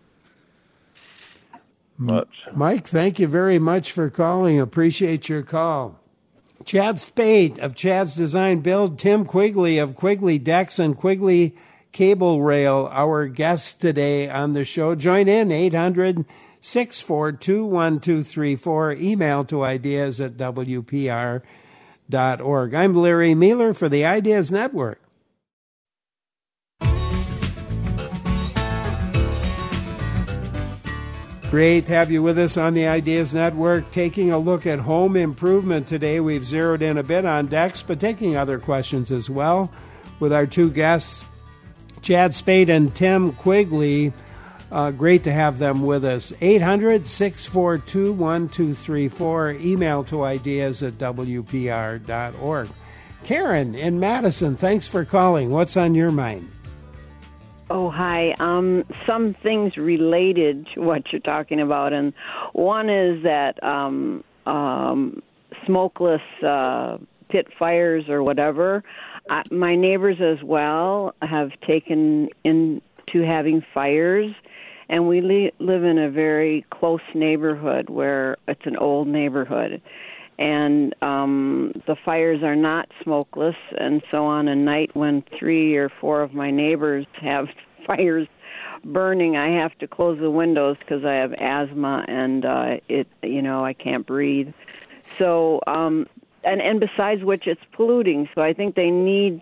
much. Mike, thank you very much for calling. Appreciate your call. Chad Spade of Chad's Design Build, Tim Quigley of Quigley Decks and Quigley Cable Rail, our guests today on the show. Join in, eight hundred, six four two, one two three four. Email to ideas at W P R dot org. I'm Larry Mueller for the Ideas Network. Great to have you with us on the Ideas Network. Taking a look at home improvement today. We've zeroed in a bit on decks, but taking other questions as well with our two guests, Chad Spade and Tim Quigley. Uh, great to have them with us. eight hundred, six four two, one two three four. Email to ideas at W P R dot org. Karen in Madison, thanks for calling. What's on your mind? Oh, hi. Um, some things related to what you're talking about, and one is that um, um, smokeless uh, pit fires or whatever. I, my neighbors as well have taken into having fires, and we li- live in a very close neighborhood where it's an old neighborhood. And um, the fires are not smokeless, and so on a night when three or four of my neighbors have fires burning, I have to close the windows because I have asthma and uh, it, you know, I can't breathe. So, um, and and besides which, it's polluting. So I think they need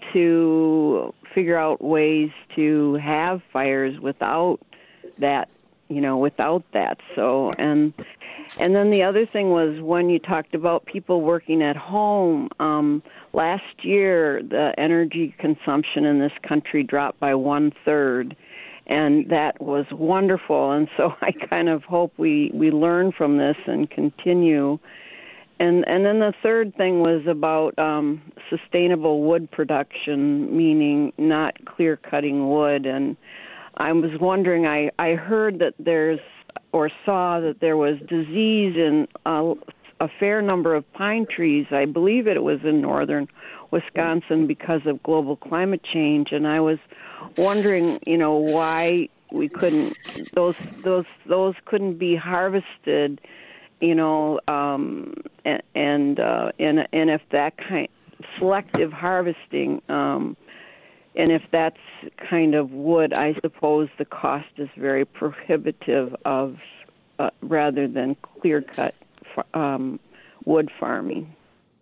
to figure out ways to have fires without that, you know, without that. So and. And then the other thing was when you talked about people working at home, um, last year the energy consumption in this country dropped by one-third, and that was wonderful. And so I kind of hope we, we learn from this and continue. And and then the third thing was about um, sustainable wood production, meaning not clear-cutting wood. And I was wondering, I, I heard that there's or saw that there was disease in uh, a fair number of pine trees. I believe it was in northern Wisconsin because of global climate change, and I was wondering, you know, why we couldn't those those those couldn't be harvested, you know, um, and and uh, and and if that kind selective harvesting. Um, And if that's kind of wood, I suppose the cost is very prohibitive of uh, rather than clear-cut um, wood farming.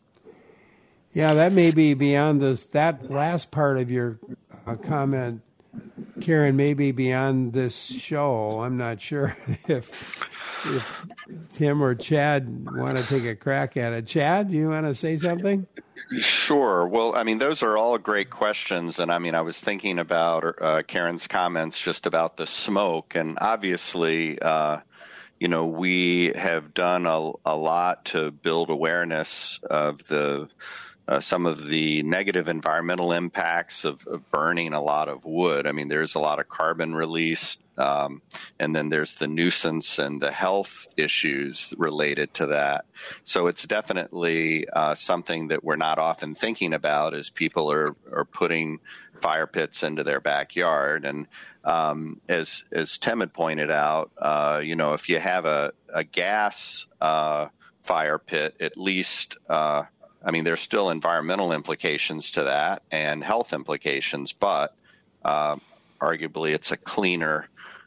Yeah, that may be beyond this. That last part of your uh, comment, Karen, may be beyond this show. I'm not sure if if Tim or Chad want to take a crack at it. Chad, you want to say something? Sure. Well, I mean, those are all great questions. And I mean, I was thinking about uh, Karen's comments just about the smoke. And obviously, uh, you know, we have done a, a lot to build awareness of the uh, some of the negative environmental impacts of, of burning a lot of wood. I mean, there's a lot of carbon release. Um, and then there's the nuisance and the health issues related to that. So it's definitely uh, something that we're not often thinking about as people are, are putting fire pits into their backyard. And um, as as Tim had pointed out, uh, you know, if you have a, a gas uh, fire pit, at least, uh, I mean, there's still environmental implications to that and health implications, but uh, arguably it's a cleaner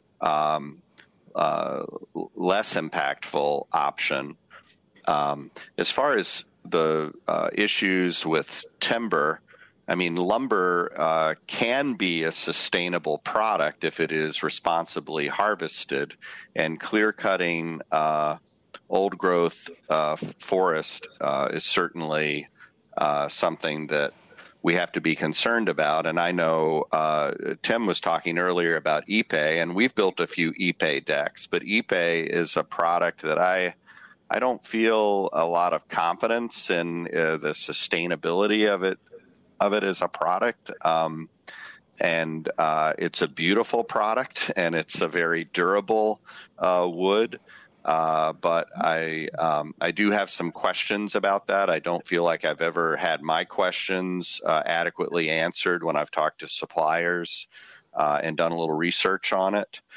Um, uh, less impactful option. Um, as far as the uh, issues with timber, I mean, lumber uh, can be a sustainable product if it is responsibly harvested, and clear-cutting uh, old-growth uh, forest uh, is certainly uh, something that we have to be concerned about. And I know uh, Tim was talking earlier about Ipe, and we've built a few Ipe decks, but Ipe is a product that I I don't feel a lot of confidence in uh, the sustainability of it of it as a product. Um, and uh, it's a beautiful product, and it's a very durable uh, wood. Uh, but I um, I do have some questions about that. I don't feel like I've ever had my questions uh, adequately answered when I've talked to suppliers uh, and done a little research on it.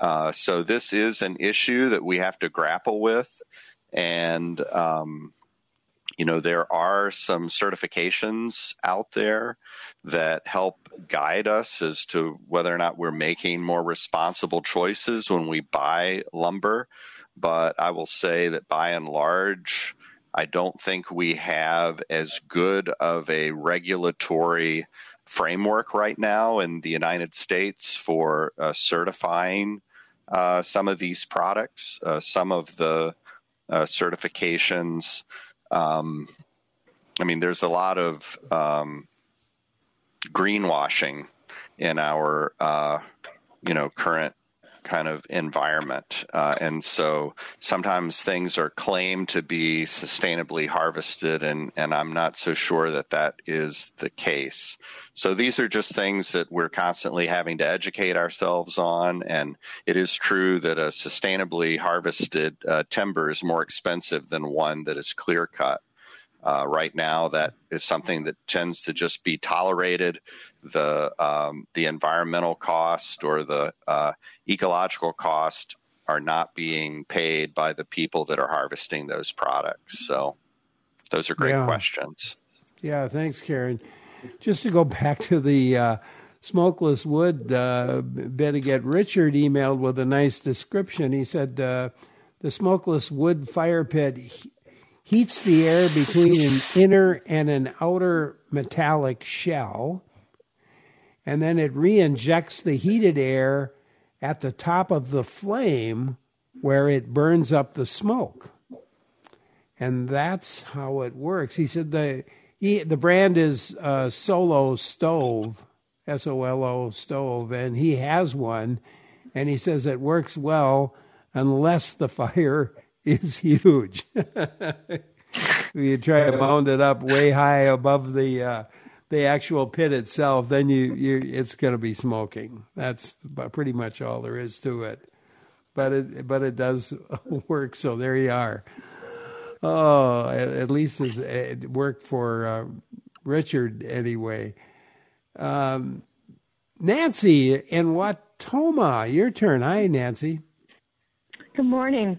Uh, so this is an issue that we have to grapple with. And, um, you know, there are some certifications out there that help guide us as to whether or not we're making more responsible choices when we buy lumber. But I will say that by and large, I don't think we have as good of a regulatory framework right now in the United States for uh, certifying uh, some of these products. Uh, some of the uh, certifications, um, I mean, there's a lot of um, greenwashing in our, uh, you know, current kind of environment. Uh, and so sometimes things are claimed to be sustainably harvested, and, and I'm not so sure that that is the case. So these are just things that we're constantly having to educate ourselves on. And it is true that a sustainably harvested uh, timber is more expensive than one that is clear cut. Uh, right now, that is something that tends to just be tolerated. The um, the environmental cost or the uh, ecological cost are not being paid by the people that are harvesting those products. So those are great yeah. questions. Yeah, thanks, Karen. Just to go back to the uh, smokeless wood uh, bit again, Richard emailed with a nice description. He said uh, the smokeless wood fire pit he- heats the air between an inner and an outer metallic shell, and then it re-injects the heated air at the top of the flame where it burns up the smoke. And that's how it works. He said the he, the brand is uh, Solo Stove, S O L O Stove, and he has one, and he says it works well unless the fire is huge. You try to mount it up way high above the uh, the actual pit itself, then you, you it's going to be smoking. That's pretty much all there is to it. But it but it does work. So there you are. Oh, at, at least it worked for uh, Richard anyway. Um, Nancy in Wautoma, your turn. Hi, Nancy. Good morning.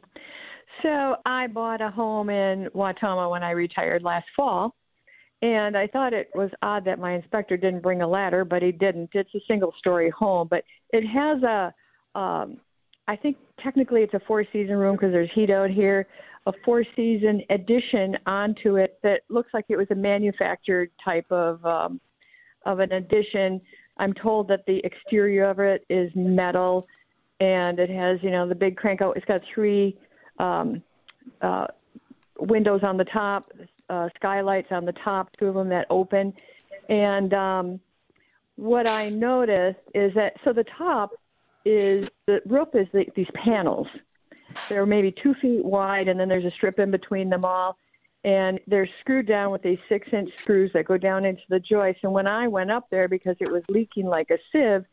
So I bought a home in Wautoma when I retired last fall, and I thought it was odd that my inspector didn't bring a ladder, but he didn't. It's a single-story home, but it has a, um, I think technically it's a four-season room because there's heat out here, a four-season addition onto it that looks like it was a manufactured type of um, of an addition. I'm told that the exterior of it is metal, and it has, you know, the big crank out. It's got three Um, uh, windows on the top, uh, skylights on the top, two of them that open. And um, what I noticed is that, so the top is, the roof is the, these panels. They're maybe two feet wide, and then there's a strip in between them all. And they're screwed down with these six-inch screws that go down into the joist. And when I went up there, because it was leaking like a sieve,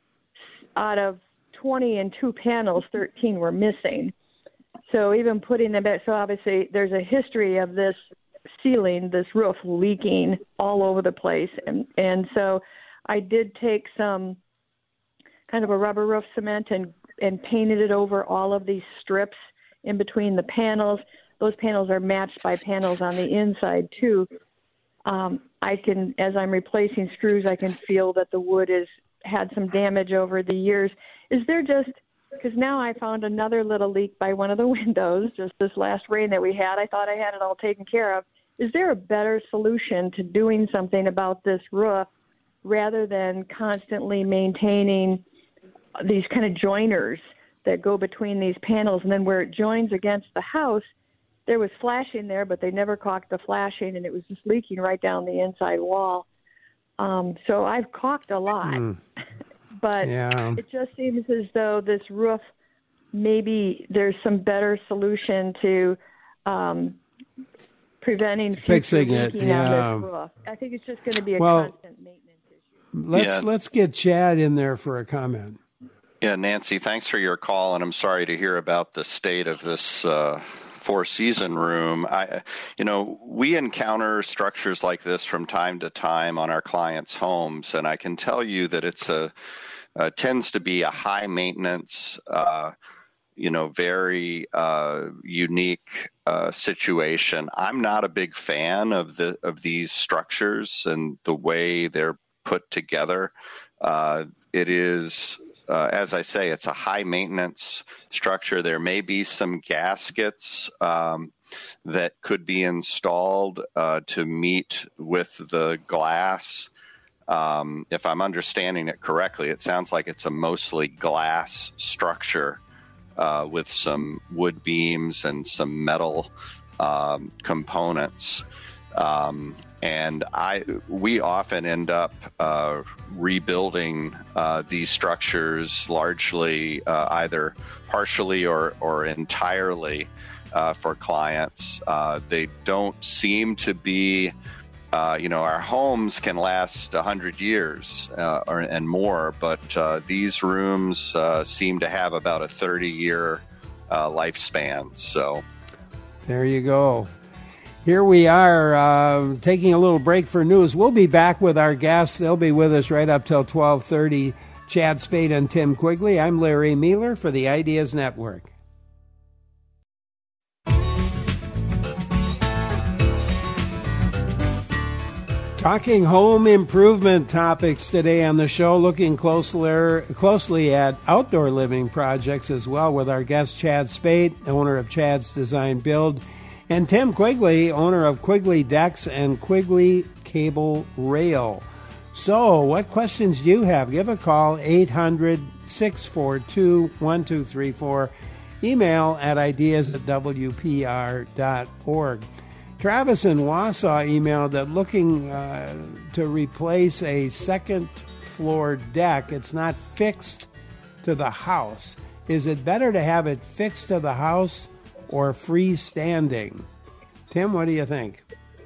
out of twenty and two panels, thirteen were missing. So even putting them back, so obviously there's a history of this ceiling, this roof leaking all over the place. And, and so I did take some kind of a rubber roof cement and, and painted it over all of these strips in between the panels. Those panels are matched by panels on the inside too. Um, I can, as I'm replacing screws, I can feel that the wood has had some damage over the years. Is there just... Because now I found another little leak by one of the windows, just this last rain that we had. I thought I had it all taken care of. Is there a better solution to doing something about this roof rather than constantly maintaining these kind of joiners that go between these panels? And then where it joins against the house, there was flashing there, but they never caulked the flashing, and it was just leaking right down the inside wall. Um, so I've caulked a lot. Mm. But yeah. It just seems as though this roof, maybe there's some better solution to um, preventing fixing it. Yeah. On this roof. I think it's just going to be a well, constant maintenance issue. Let's yeah. let's get Chad in there for a comment. Yeah, Nancy, thanks for your call, and I'm sorry to hear about the state of this uh, four-season room. I, you know, we encounter structures like this from time to time on our clients' homes, and I can tell you that it's a uh, tends to be a high maintenance, uh, you know, very uh, unique uh, situation. I'm not a big fan of the of these structures and the way they're put together. Uh, it is, uh, as I say, it's a high maintenance structure. There may be some gaskets um, that could be installed uh, to meet with the glass. Um, if I'm understanding it correctly, it sounds like it's a mostly glass structure uh, with some wood beams and some metal um, components. Um, and I, we often end up uh, rebuilding uh, these structures largely, uh, either partially or, or entirely uh, for clients. Uh, they don't seem to be, uh, you know, our homes can last a hundred years uh, or, and more, but uh, these rooms uh, seem to have about a thirty-year uh, lifespan. So there you go. Here we are uh, taking a little break for news. We'll be back with our guests. They'll be with us right up till twelve thirty. Chad Spade and Tim Quigley. I'm Larry Mueller for the Ideas Network. Talking home improvement topics today on the show, looking closely, closely at outdoor living projects as well with our guest Chad Spade, owner of Chad's Design Build, and Tim Quigley, owner of Quigley Decks and Quigley Cable Rail. So, what questions do you have? Give a call, eight hundred, six four two, one two three four. Email at ideas at w p r dot org. Travis in Wausau emailed that looking uh, to replace a second floor deck. It's not fixed to the house. Is it better to have it fixed to the house or freestanding? Tim, what do you think?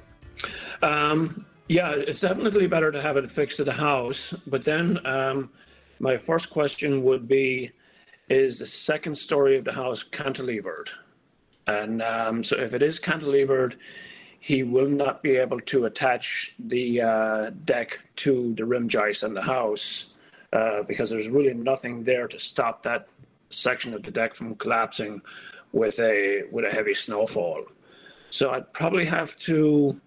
Um, yeah, it's definitely better to have it fixed to the house. But then um, my first question would be, is the second story of the house cantilevered? And um, so if it is cantilevered, he will not be able to attach the uh, deck to the rim joist in the house uh, because there's really nothing there to stop that section of the deck from collapsing with a with a heavy snowfall. So I'd probably have to.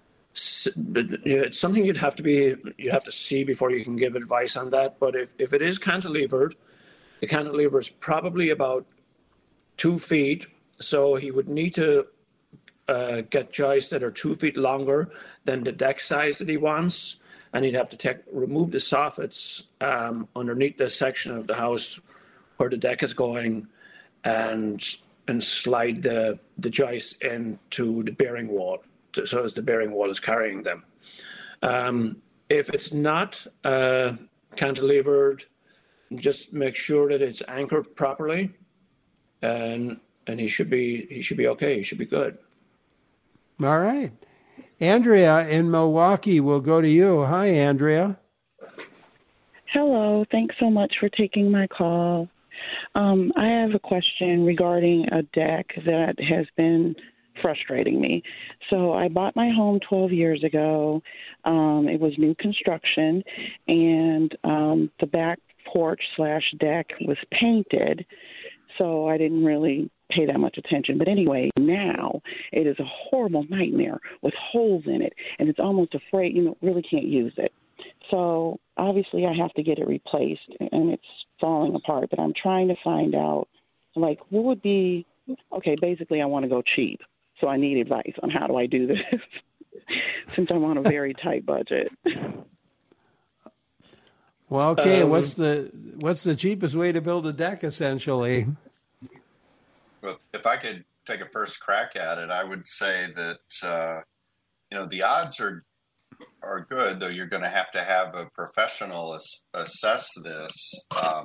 It's something you'd have to be you have to see before you can give advice on that. But if, if it is cantilevered, the cantilever is probably about two feet. So he would need to uh, get joists that are two feet longer than the deck size that he wants, and he'd have to take, remove the soffits um, underneath the section of the house where the deck is going, and and slide the the joists into the bearing wall, to, so as the bearing wall is carrying them. Um, if it's not uh, cantilevered, just make sure that it's anchored properly, and and he should be he should be okay. He should be good. All right. Andrea in Milwaukee, will go to you. Hi, Andrea. Hello. Thanks so much for taking my call. Um, I have a question regarding a deck that has been frustrating me. So I bought my home twelve years ago. Um, it was new construction, and um, the back porch slash deck was painted, so I didn't really pay that much attention. But anyway, now it is a horrible nightmare with holes in it, and it's almost afraid, you know, really can't use it. So obviously I have to get it replaced, and it's falling apart. But I'm trying to find out, like, what would be, okay, basically I want to go cheap. So I need advice on how do I do this since I'm on a very tight budget. Well, okay, Um, what's the what's the cheapest way to build a deck, essentially? Well, if I could take a first crack at it, I would say that, uh, you know, the odds are are good, though you're going to have to have a professional ass- assess this. Um,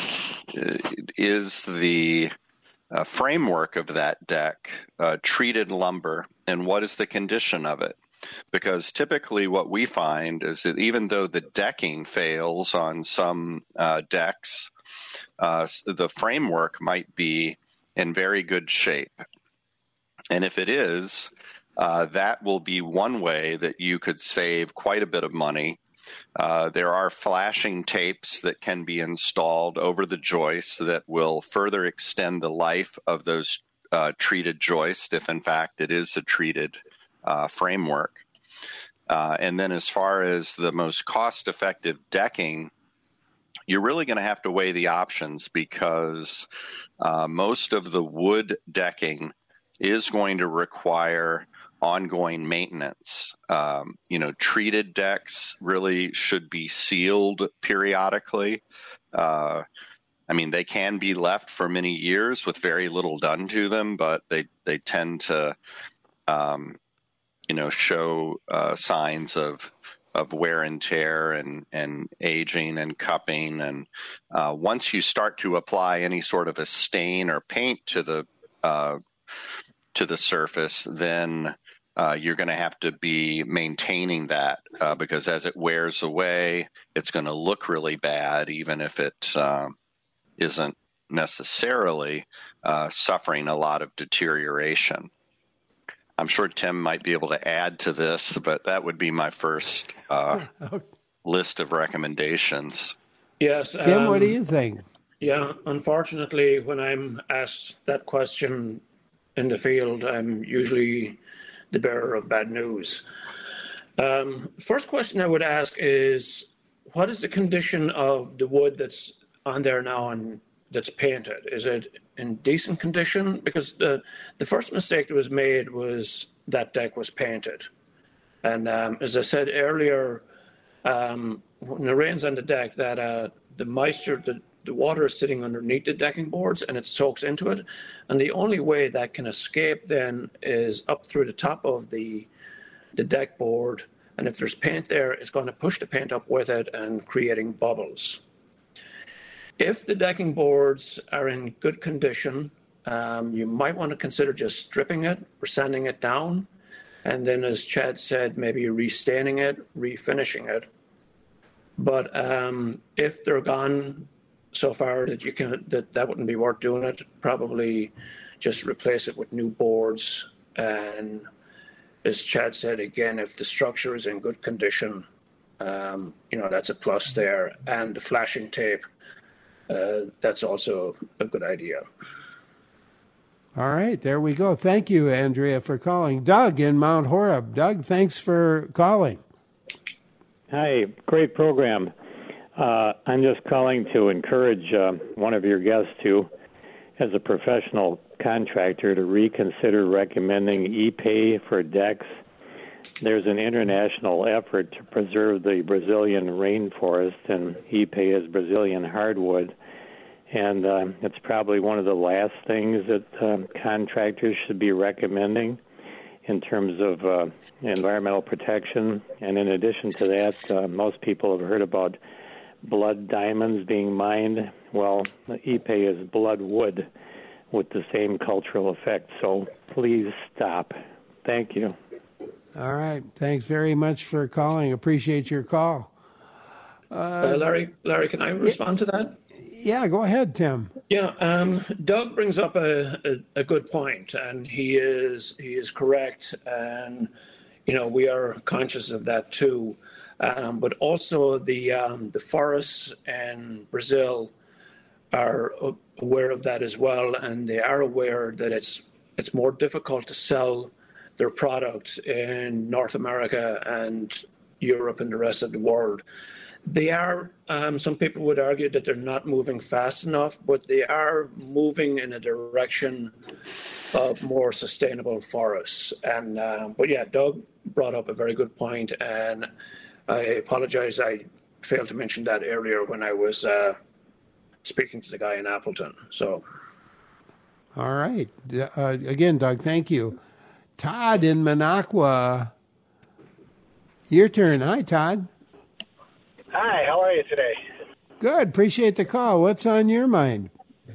is the uh, framework of that deck uh, treated lumber, and what is the condition of it? Because typically what we find is that even though the decking fails on some uh, decks, uh, the framework might be in very good shape. And if it is, uh, that will be one way that you could save quite a bit of money Uh, there are flashing tapes that can be installed over the joists that will further extend the life of those uh, treated joists, if in fact it is a treated uh, framework. Uh, and then as far as the most cost-effective decking, you're really going to have to weigh the options, because uh, most of the wood decking is going to require ongoing maintenance. Um, you know, treated decks really should be sealed periodically. Uh, I mean, they can be left for many years with very little done to them, but they, they tend to, um, you know, show uh, signs of of wear and tear and, and aging and cupping. And uh, once you start to apply any sort of a stain or paint to the uh, to the surface, then uh, you're going to have to be maintaining that uh, because as it wears away, it's going to look really bad, even if it uh, isn't necessarily uh, suffering a lot of deterioration. I'm sure Tim might be able to add to this, but that would be my first uh, list of recommendations. Yes. Tim, um, what do you think? Yeah, unfortunately, when I'm asked that question in the field, I'm usually the bearer of bad news. Um, first question I would ask is, what is the condition of the wood that's on there now and that's painted? Is it in decent condition? Because the the first mistake that was made was that deck was painted. And um, as I said earlier, um, when it rains on the deck, that uh, the moisture, the, the water is sitting underneath the decking boards and it soaks into it. And the only way that can escape then is up through the top of the the deck board. And if there's paint there, it's going to push the paint up with it and creating bubbles. If the decking boards are in good condition, um, you might want to consider just stripping it or sanding it down. And then, as Chad said, maybe restaining it, refinishing it. But um, if they're gone so far that you can that, that wouldn't be worth doing it, probably just replace it with new boards. And as Chad said, again, if the structure is in good condition, um, you know, that's a plus there. And the flashing tape, Uh, that's also a good idea. All right, there we go. Thank you, Andrea, for calling. Doug in Mount Horeb. Doug, thanks for calling. Hi, great program. Uh, I'm just calling to encourage uh, one of your guests to, as a professional contractor, to reconsider recommending E-Pay for decks. There's an international effort to preserve the Brazilian rainforest, and E-Pay is Brazilian hardwood. And uh, it's probably one of the last things that um, contractors should be recommending in terms of uh, environmental protection. And in addition to that, uh, most people have heard about blood diamonds being mined. Well, E-Pay is blood wood with the same cultural effect. So please stop. Thank you. All right. Thanks very much for calling. Appreciate your call. Uh, uh, Larry, Larry, can I respond yeah, to that? Yeah, go ahead, Tim. Yeah, um, Doug brings up a, a, a good point, and he is he is correct, and you know we are conscious of that too. Um, but also the um, the forests in Brazil are aware of that as well, and they are aware that it's it's more difficult to sell their product in North America and Europe and the rest of the world. They are, um, some people would argue that they're not moving fast enough, but they are moving in a direction of more sustainable forests. And, uh, but yeah, Doug brought up a very good point, and I apologize, I failed to mention that earlier when I was uh, speaking to the guy in Appleton. So. All right. Uh, again, Doug, thank you. Todd in Minocqua, your turn. Hi, Todd. Hi, how are you today? Good. Appreciate the call. What's on your mind?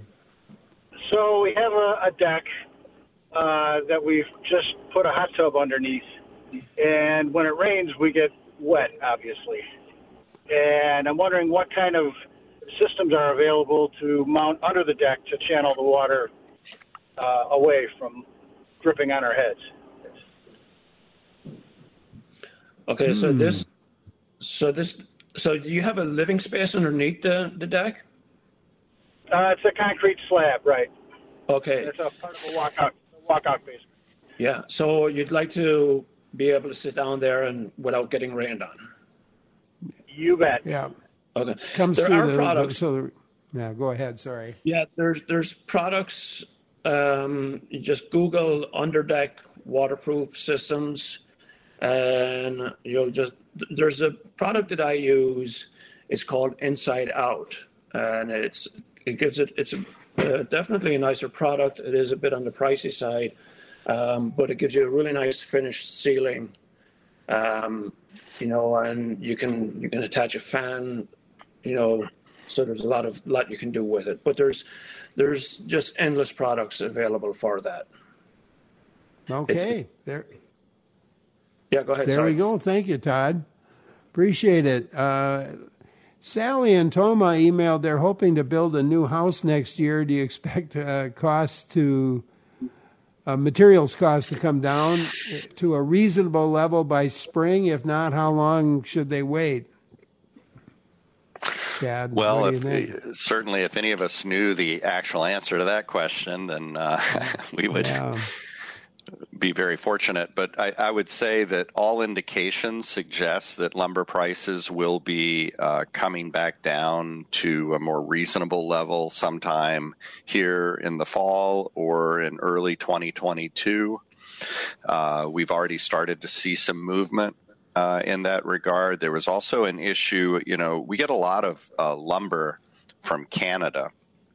So we have a, a deck uh, that we've just put a hot tub underneath, and when it rains, we get wet, obviously. And I'm wondering what kind of systems are available to mount under the deck to channel the water uh, away from dripping on our heads. Okay, so Hmm. this So this, so do you have a living space underneath the, the deck? Uh, it's a concrete slab, right? Okay. It's a part of a walkout, walkout basement. Yeah. So you'd like to be able to sit down there and without getting rained on. You bet. Yeah. Okay. Comes there through are the, products. The, so the, yeah, go ahead. Sorry. Yeah, there's there's products. Um, you just Google underdeck waterproof systems, and you'll just there's a product that I use. It's called Inside Out, and it's it gives it it's a, uh, definitely a nicer product. It is a bit on the pricey side, um, but it gives you a really nice finished ceiling. Um, you know, and you can you can attach a fan, you know. So there's a lot of lot you can do with it, but there's there's just endless products available for that. Okay, it's, there. Yeah, go ahead. There sorry. we go. Thank you, Todd. Appreciate it. Uh, Sally and Toma emailed. They're hoping to build a new house next year. Do you expect uh, costs to uh, materials costs to come down to a reasonable level by spring? If not, how long should they wait? Chad, well, if, certainly if any of us knew the actual answer to that question, then uh, we would yeah. be very fortunate. But I, I would say that all indications suggest that lumber prices will be uh, coming back down to a more reasonable level sometime here in the fall or in early twenty twenty-two. Uh, we've already started to see some movement Uh, in that regard. There was also an issue, you know, we get a lot of uh, lumber from Canada,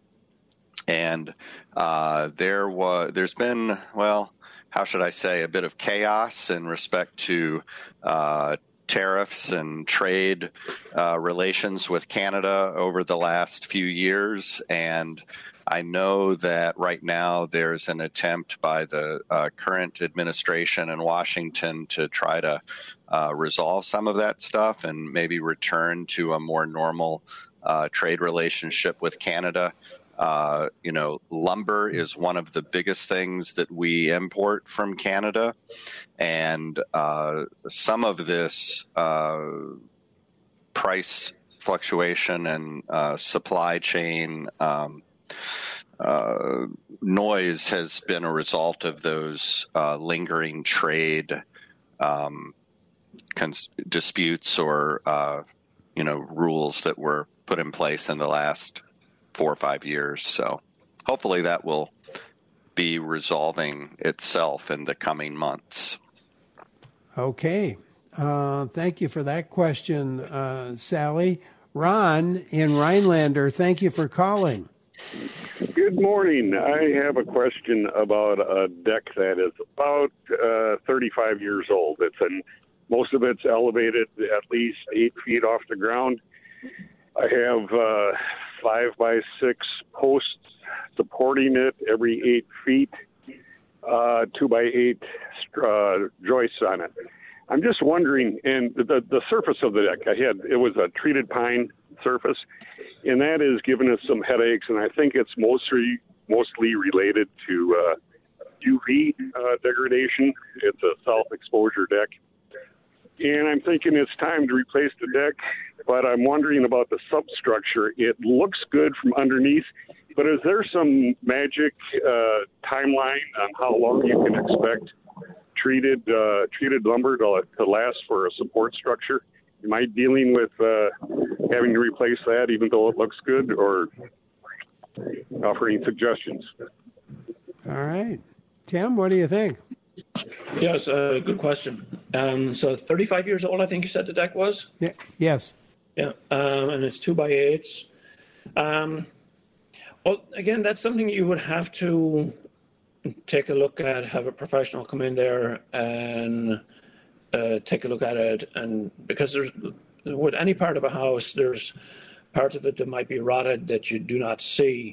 and uh, there was, there's been, well, how should I say, a bit of chaos in respect to uh, tariffs and trade uh, relations with Canada over the last few years, and I know that right now there's an attempt by the uh, current administration in Washington to try to uh, resolve some of that stuff and maybe return to a more normal uh, trade relationship with Canada. Uh, you know, lumber is one of the biggest things that we import from Canada, and uh, some of this uh, price fluctuation and uh, supply chain um, Uh, noise has been a result of those uh, lingering trade um, cons- disputes or, uh, you know, rules that were put in place in the last four or five years. So hopefully that will be resolving itself in the coming months. Okay. Uh, thank you for that question, uh, Sally. Ron in Rhinelander, thank you for calling. Good morning. I have a question about a deck that is about uh, thirty-five years old. It's in, most of it's elevated at least eight feet off the ground. I have uh, five by six posts supporting it every eight feet, uh, two by eight uh, joists on it. I'm just wondering, and the the surface of the deck, I had it was a treated pine surface, and that has given us some headaches, and I think it's mostly mostly related to uh, U V uh, degradation. It's a self-exposure deck, and I'm thinking it's time to replace the deck, but I'm wondering about the substructure. It looks good from underneath, but is there some magic uh, timeline on how long you can expect treated uh, treated lumber to, to last for a support structure? Am I dealing with uh, having to replace that even though it looks good, or offering suggestions? All right. Tim, what do you think? Yes, uh, good question. Um, so thirty-five years old, I think you said the deck was? Yeah. Yes. Yeah, um, and it's two by eights. Um, well, again, that's something you would have to take a look at, have a professional come in there and uh, take a look at it. And because there's, with any part of a house, there's parts of it that might be rotted that you do not see.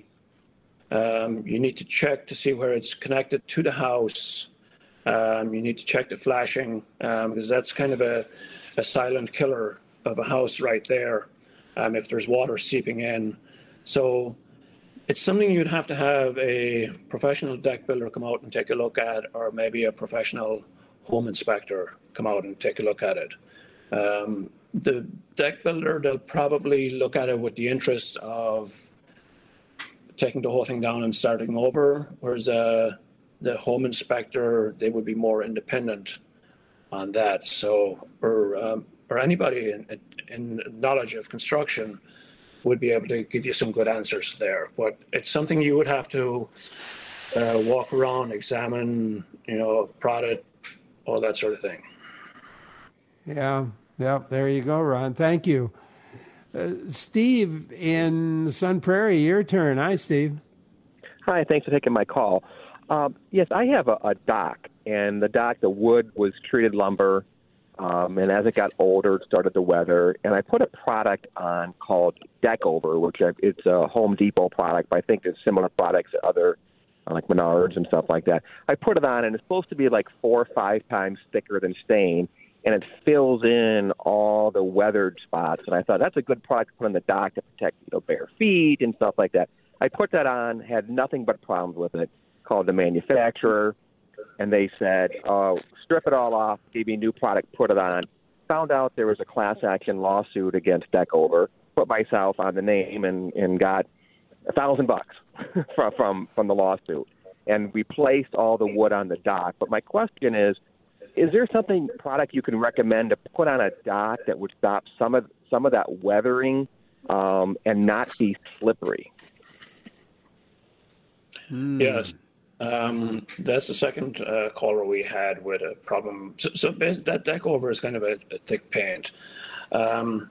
Um, you need to check to see where it's connected to the house. Um, you need to check the flashing um, because that's kind of a, a silent killer of a house right there um, if there's water seeping in. So it's something you'd have to have a professional deck builder come out and take a look at, or maybe a professional home inspector come out and take a look at it. Um, the deck builder, they'll probably look at it with the interest of taking the whole thing down and starting over, whereas uh, the home inspector, they would be more independent on that. So, or um, or anybody in, in knowledge of construction would be able to give you some good answers there. But it's something you would have to uh, walk around, examine, you know, prod it, all that sort of thing. Yeah, yeah, there you go, Ron. Thank you. Uh, Steve in Sun Prairie, your turn. Hi, Steve. Hi, thanks for taking my call. Um, yes, I have a, a dock, and the dock, the wood was treated lumber, um, and as it got older, it started to weather, and I put a product on called Deck Over, which I, it's a Home Depot product, but I think there's similar products at other, uh, like Menards and stuff like that. I put it on, and it's supposed to be like four or five times thicker than stain, and it fills in all the weathered spots, and I thought that's a good product to put on the dock to protect, you know, bare feet and stuff like that. I put that on, had nothing but problems with it. Called the manufacturer, and they said, oh, strip it all off, gave me a new product, put it on. Found out there was a class action lawsuit against Deck Over, put myself on the name, and, and got a thousand bucks from, from from the lawsuit. And replaced all the wood on the dock. But my question is, is there something, product you can recommend to put on a dock that would stop some of some of that weathering um, and not be slippery? Mm. Yes. Um, that's the second uh, caller we had with a problem. So, so that Deck Over is kind of a, a thick paint. Um,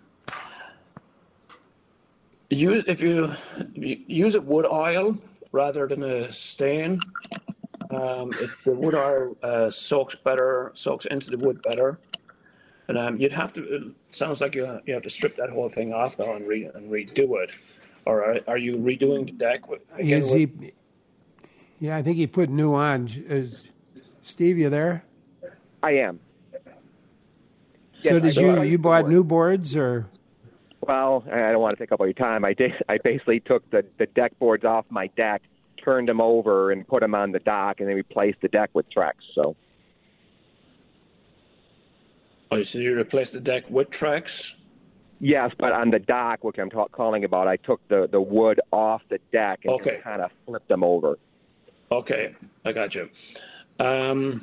use if you, you use a wood oil rather than a stain. Um, it, the wood oil uh, soaks better, soaks into the wood better, and um, you'd have to. It sounds like you you have to strip that whole thing off though and, re, and redo it. Or are, are you redoing the deck? With, again, Is he? With, Yeah, I think he put new on. Is, Steve, you there? I am. So yes, did you you bought new boards or? Well, I don't want to take up all your time. I did. I basically took the, the deck boards off my deck, turned them over, and put them on the dock, and then replaced the deck with Trex. So. Oh, so you replaced the deck with Trex? Yes, but on the dock, which I'm ta- calling about, I took the, the wood off the deck and okay. kind of flipped them over. Okay, I got you. Um,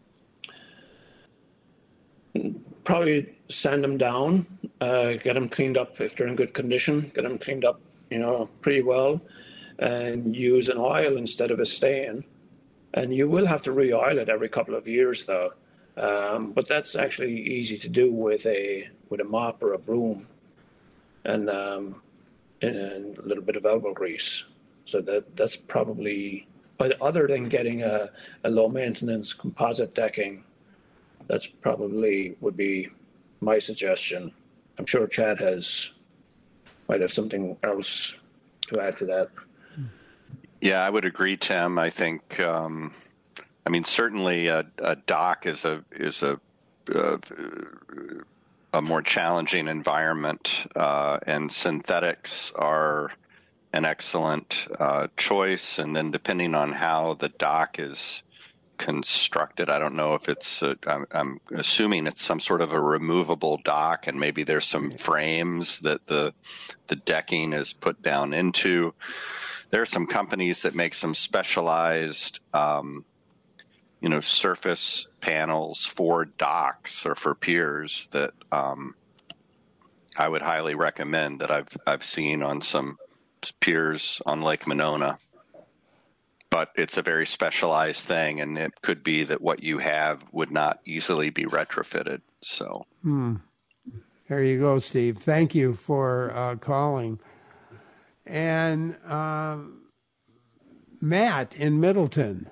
probably sand them down, uh, get them cleaned up if they're in good condition, get them cleaned up, you know, pretty well, and use an oil instead of a stain. And you will have to re-oil it every couple of years, though. Um, but that's actually easy to do with a with a mop or a broom, and, um, and, and a little bit of elbow grease. So that that's probably. But other than getting a, a low-maintenance composite decking, that's probably would be my suggestion. I'm sure Chad has might have something else to add to that. Yeah, I would agree, Tim. I think, um, I mean, certainly a, a dock is a is a uh, a more challenging environment, uh, and synthetics are an excellent uh, choice. And then depending on how the dock is constructed, I don't know if it's, a, I'm, I'm assuming it's some sort of a removable dock, and maybe there's some frames that the the decking is put down into. There are some companies that make some specialized, um, you know, surface panels for docks or for piers that um, I would highly recommend, that I've I've seen on some piers on Lake Monona. But it's a very specialized thing, and it could be that what you have would not easily be retrofitted. So, hmm. There you go, Steve. Thank you for uh, calling. And um, Matt in Middleton.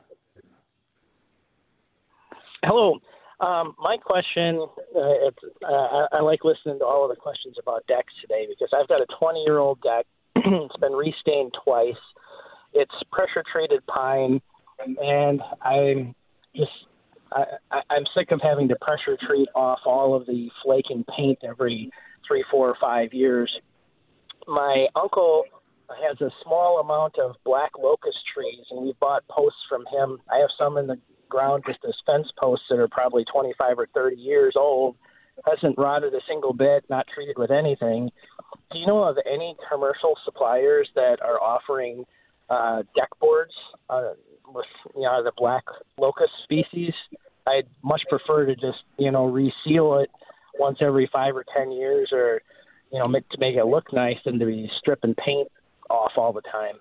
Hello. Um, my question, uh, it's, uh, I, I like listening to all of the questions about decks today, because I've got a twenty-year-old deck. It's been restained twice. It's pressure-treated pine, and I'm just I, I, I'm sick of having to pressure treat off all of the flaking paint every three, four, or five years. My uncle has a small amount of black locust trees, and we bought posts from him. I have some in the ground just as fence posts that are probably twenty-five or thirty years old, hasn't rotted a single bit, not treated with anything. Do you know of any commercial suppliers that are offering uh, deck boards uh, with, you know, the black locust species? I'd much prefer to just, you know, reseal it once every five or ten years, or, you know, make, to make it look nice, than to be stripping paint off all the time.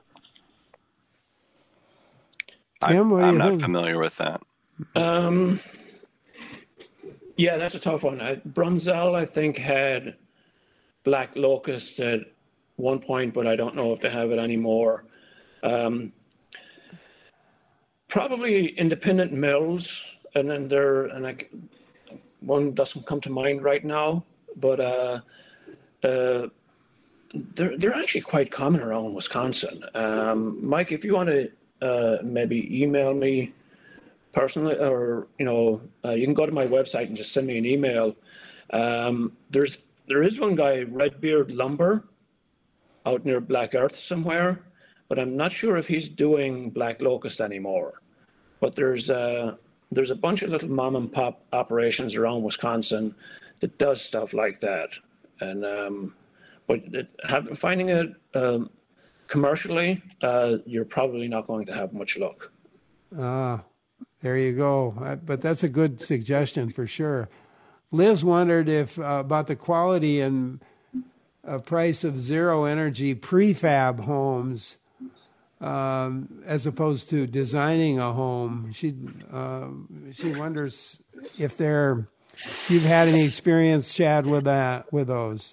Tim, what do I'm you not think? familiar with that. Um, yeah, that's a tough one. I, Brunzell, I think, had black locust at one point, but I don't know if they have it anymore. Um, probably independent mills, and then there, and I, one doesn't come to mind right now, but uh, uh, they're they're actually quite common around Wisconsin. Um, Mike, if you want to uh, maybe email me personally, or you know, uh, you can go to my website and just send me an email. Um, there's there is one guy, Redbeard Lumber, out near Black Earth somewhere, but I'm not sure if he's doing black locust anymore. But there's uh, there's a bunch of little mom and pop operations around Wisconsin that does stuff like that, and um, but it, have, finding it um, commercially, uh, you're probably not going to have much luck. Ah, there you go. Uh, but that's a good suggestion for sure. Liz wondered if uh, about the quality and uh, price of zero energy prefab homes, um, as opposed to designing a home. She uh, she wonders if they're you've had any experience, Chad, with that with those.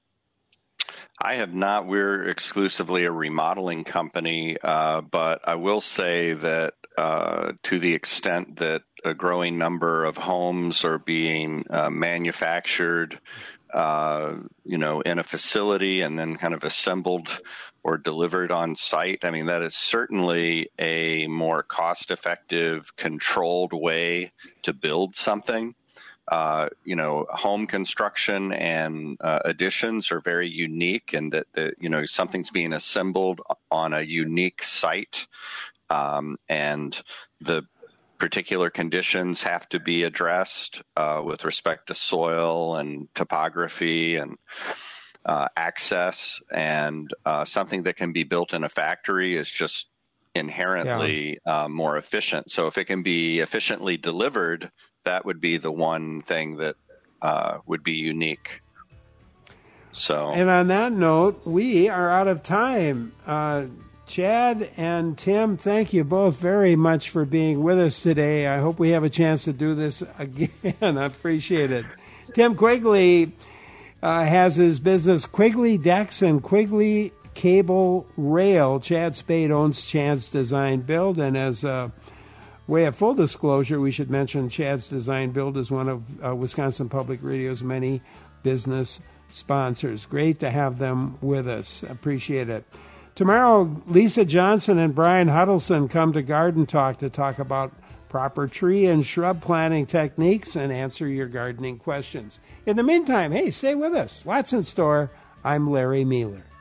I have not. We're exclusively a remodeling company, uh, but I will say that uh, to the extent that a growing number of homes are being uh, manufactured, uh, you know, in a facility and then kind of assembled or delivered on site, I mean, that is certainly a more cost-effective, controlled way to build something. Uh, you know, home construction and uh, additions are very unique in that, the, you know, something's being assembled on a unique site, um, and the particular conditions have to be addressed uh, with respect to soil and topography and uh, access, and uh, something that can be built in a factory is just inherently yeah. uh, more efficient. So if it can be efficiently delivered, that would be the one thing that uh, would be unique. So, and on that note, we are out of time. Uh, Chad and Tim, thank you both very much for being with us today. I hope we have a chance to do this again. I appreciate it. Tim Quigley uh, has his business Quigley Decks and Quigley Cable Rail. Chad Spade owns Chad's Design Build, and as a way of full disclosure, we should mention Chad's Design Build is one of uh, Wisconsin Public Radio's many business sponsors. Great to have them with us. Appreciate it. Tomorrow, Lisa Johnson and Brian Huddleston come to Garden Talk to talk about proper tree and shrub planting techniques and answer your gardening questions. In the meantime, hey, stay with us. Lots in store. I'm Larry Mueller.